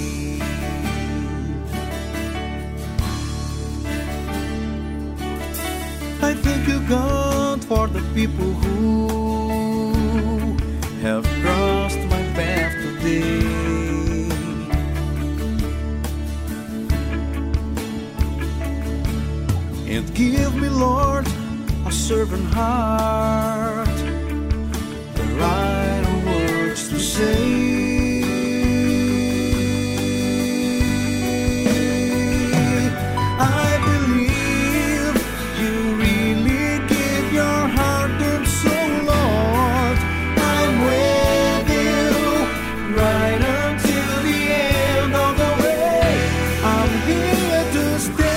I thank you, God, for the people who have crossed my path today. And give me, Lord, a servant heart, the right words to say. I believe you really give your heart and soul, Lord. I'm with you right until the end of the way. I'm here to stay.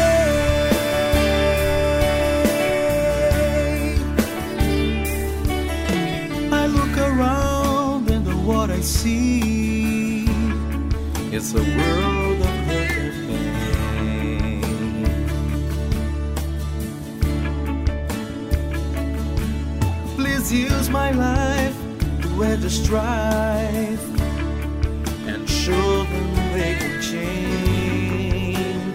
What I see, it's a world of hurt and pain. Please use my life to end the strife and show them they can change.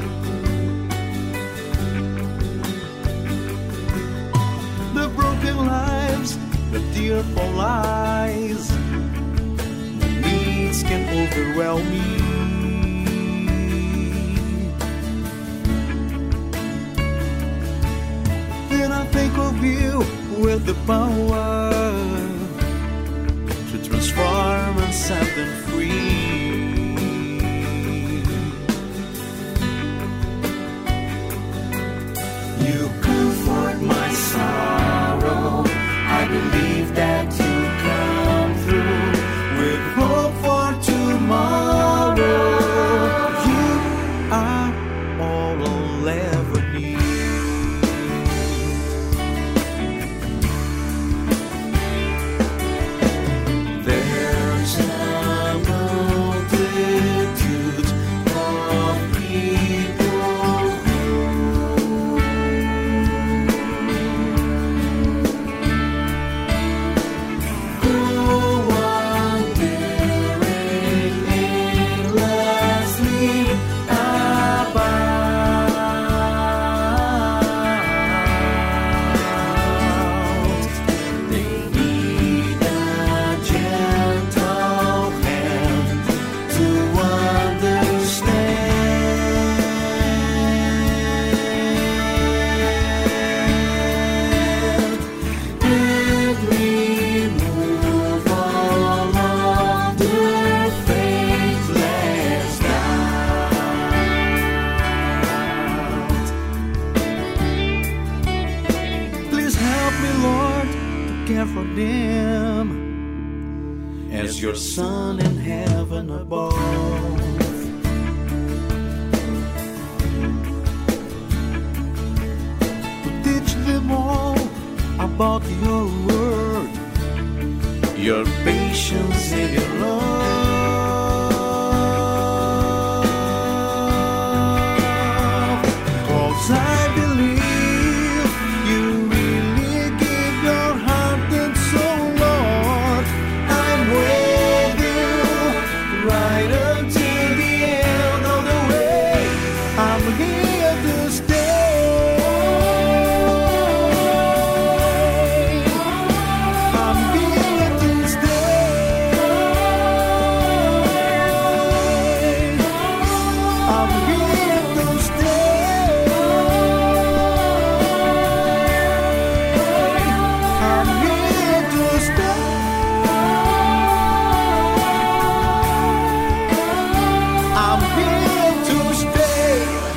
The broken lives, the tearful lies, can overwhelm me. with the power to transform and set them free. You comfort my sorrow. I believe that you come through with hope for tomorrow. You are all I'll ever need. There's a multitude of people who wandering aimlessly about. They need a gentle hand to understand and remove all of their faithless doubt. Please help me, Lord, to care for them as your Son in heaven above. To teach them all about your word, your patience and your love. 'Cause I believe you really give your heart and soul, Lord. I'm with you right until the end of the way. I'm here to stay. I'm here to stay. I'm here to stay. I'm here to stay. I'm here to stay.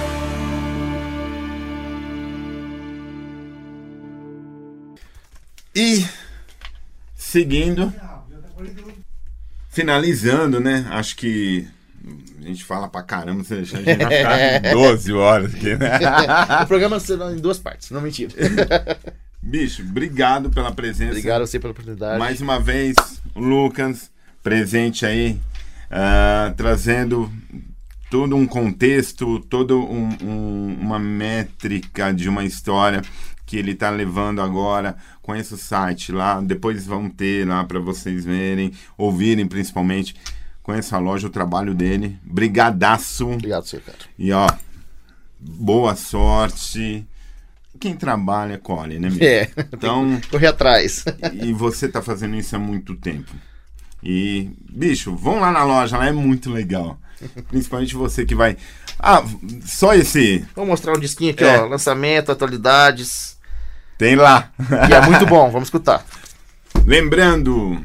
E seguindo, finalizando, né? Acho que a gente fala pra caramba, a gente vai ficar 12 horas aqui, né? O programa será em 2 partes, não mentira. Bicho, obrigado pela presença. Obrigado a você pela oportunidade. Mais uma vez, o Lucas, presente aí, trazendo todo um contexto, toda uma métrica de uma história que ele está levando agora. Conheça o site lá, depois vão ter lá para vocês verem, ouvirem principalmente. Conheça a loja, o trabalho dele. Brigadaço. Obrigado, senhor, cara. E ó, boa sorte. Quem trabalha, colhe, né, meu? É, Então, correr atrás. e você tá fazendo isso há muito tempo. E, bicho, vão lá na loja, lá é muito legal. Principalmente você que vai... Ah, só esse... Vou mostrar um disquinho aqui, É. ó. Lançamento, atualidades. Tem lá. E é muito bom, vamos escutar. Lembrando,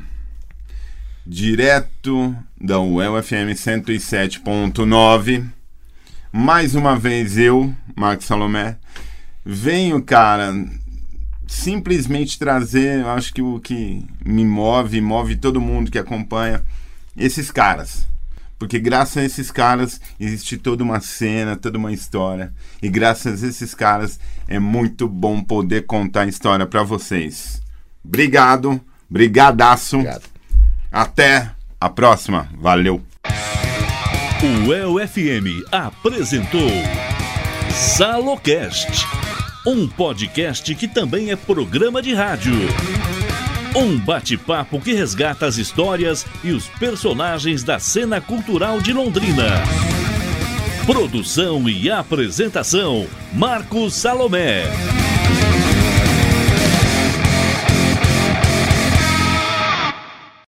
direto da UEL-FM 107.9, mais uma vez eu, Marcos Salomé, venho, cara, simplesmente trazer, acho que o que me move todo mundo que acompanha, esses caras. Porque graças a esses caras existe toda uma cena, toda uma história. E graças a esses caras é muito bom poder contar a história pra vocês. Obrigado, brigadaço. Obrigado. Até a próxima. Valeu. O UEL-FM apresentou Salocast, um podcast que também é programa de rádio. Um bate-papo que resgata as histórias e os personagens da cena cultural de Londrina. Produção e apresentação, Marcos Salomé.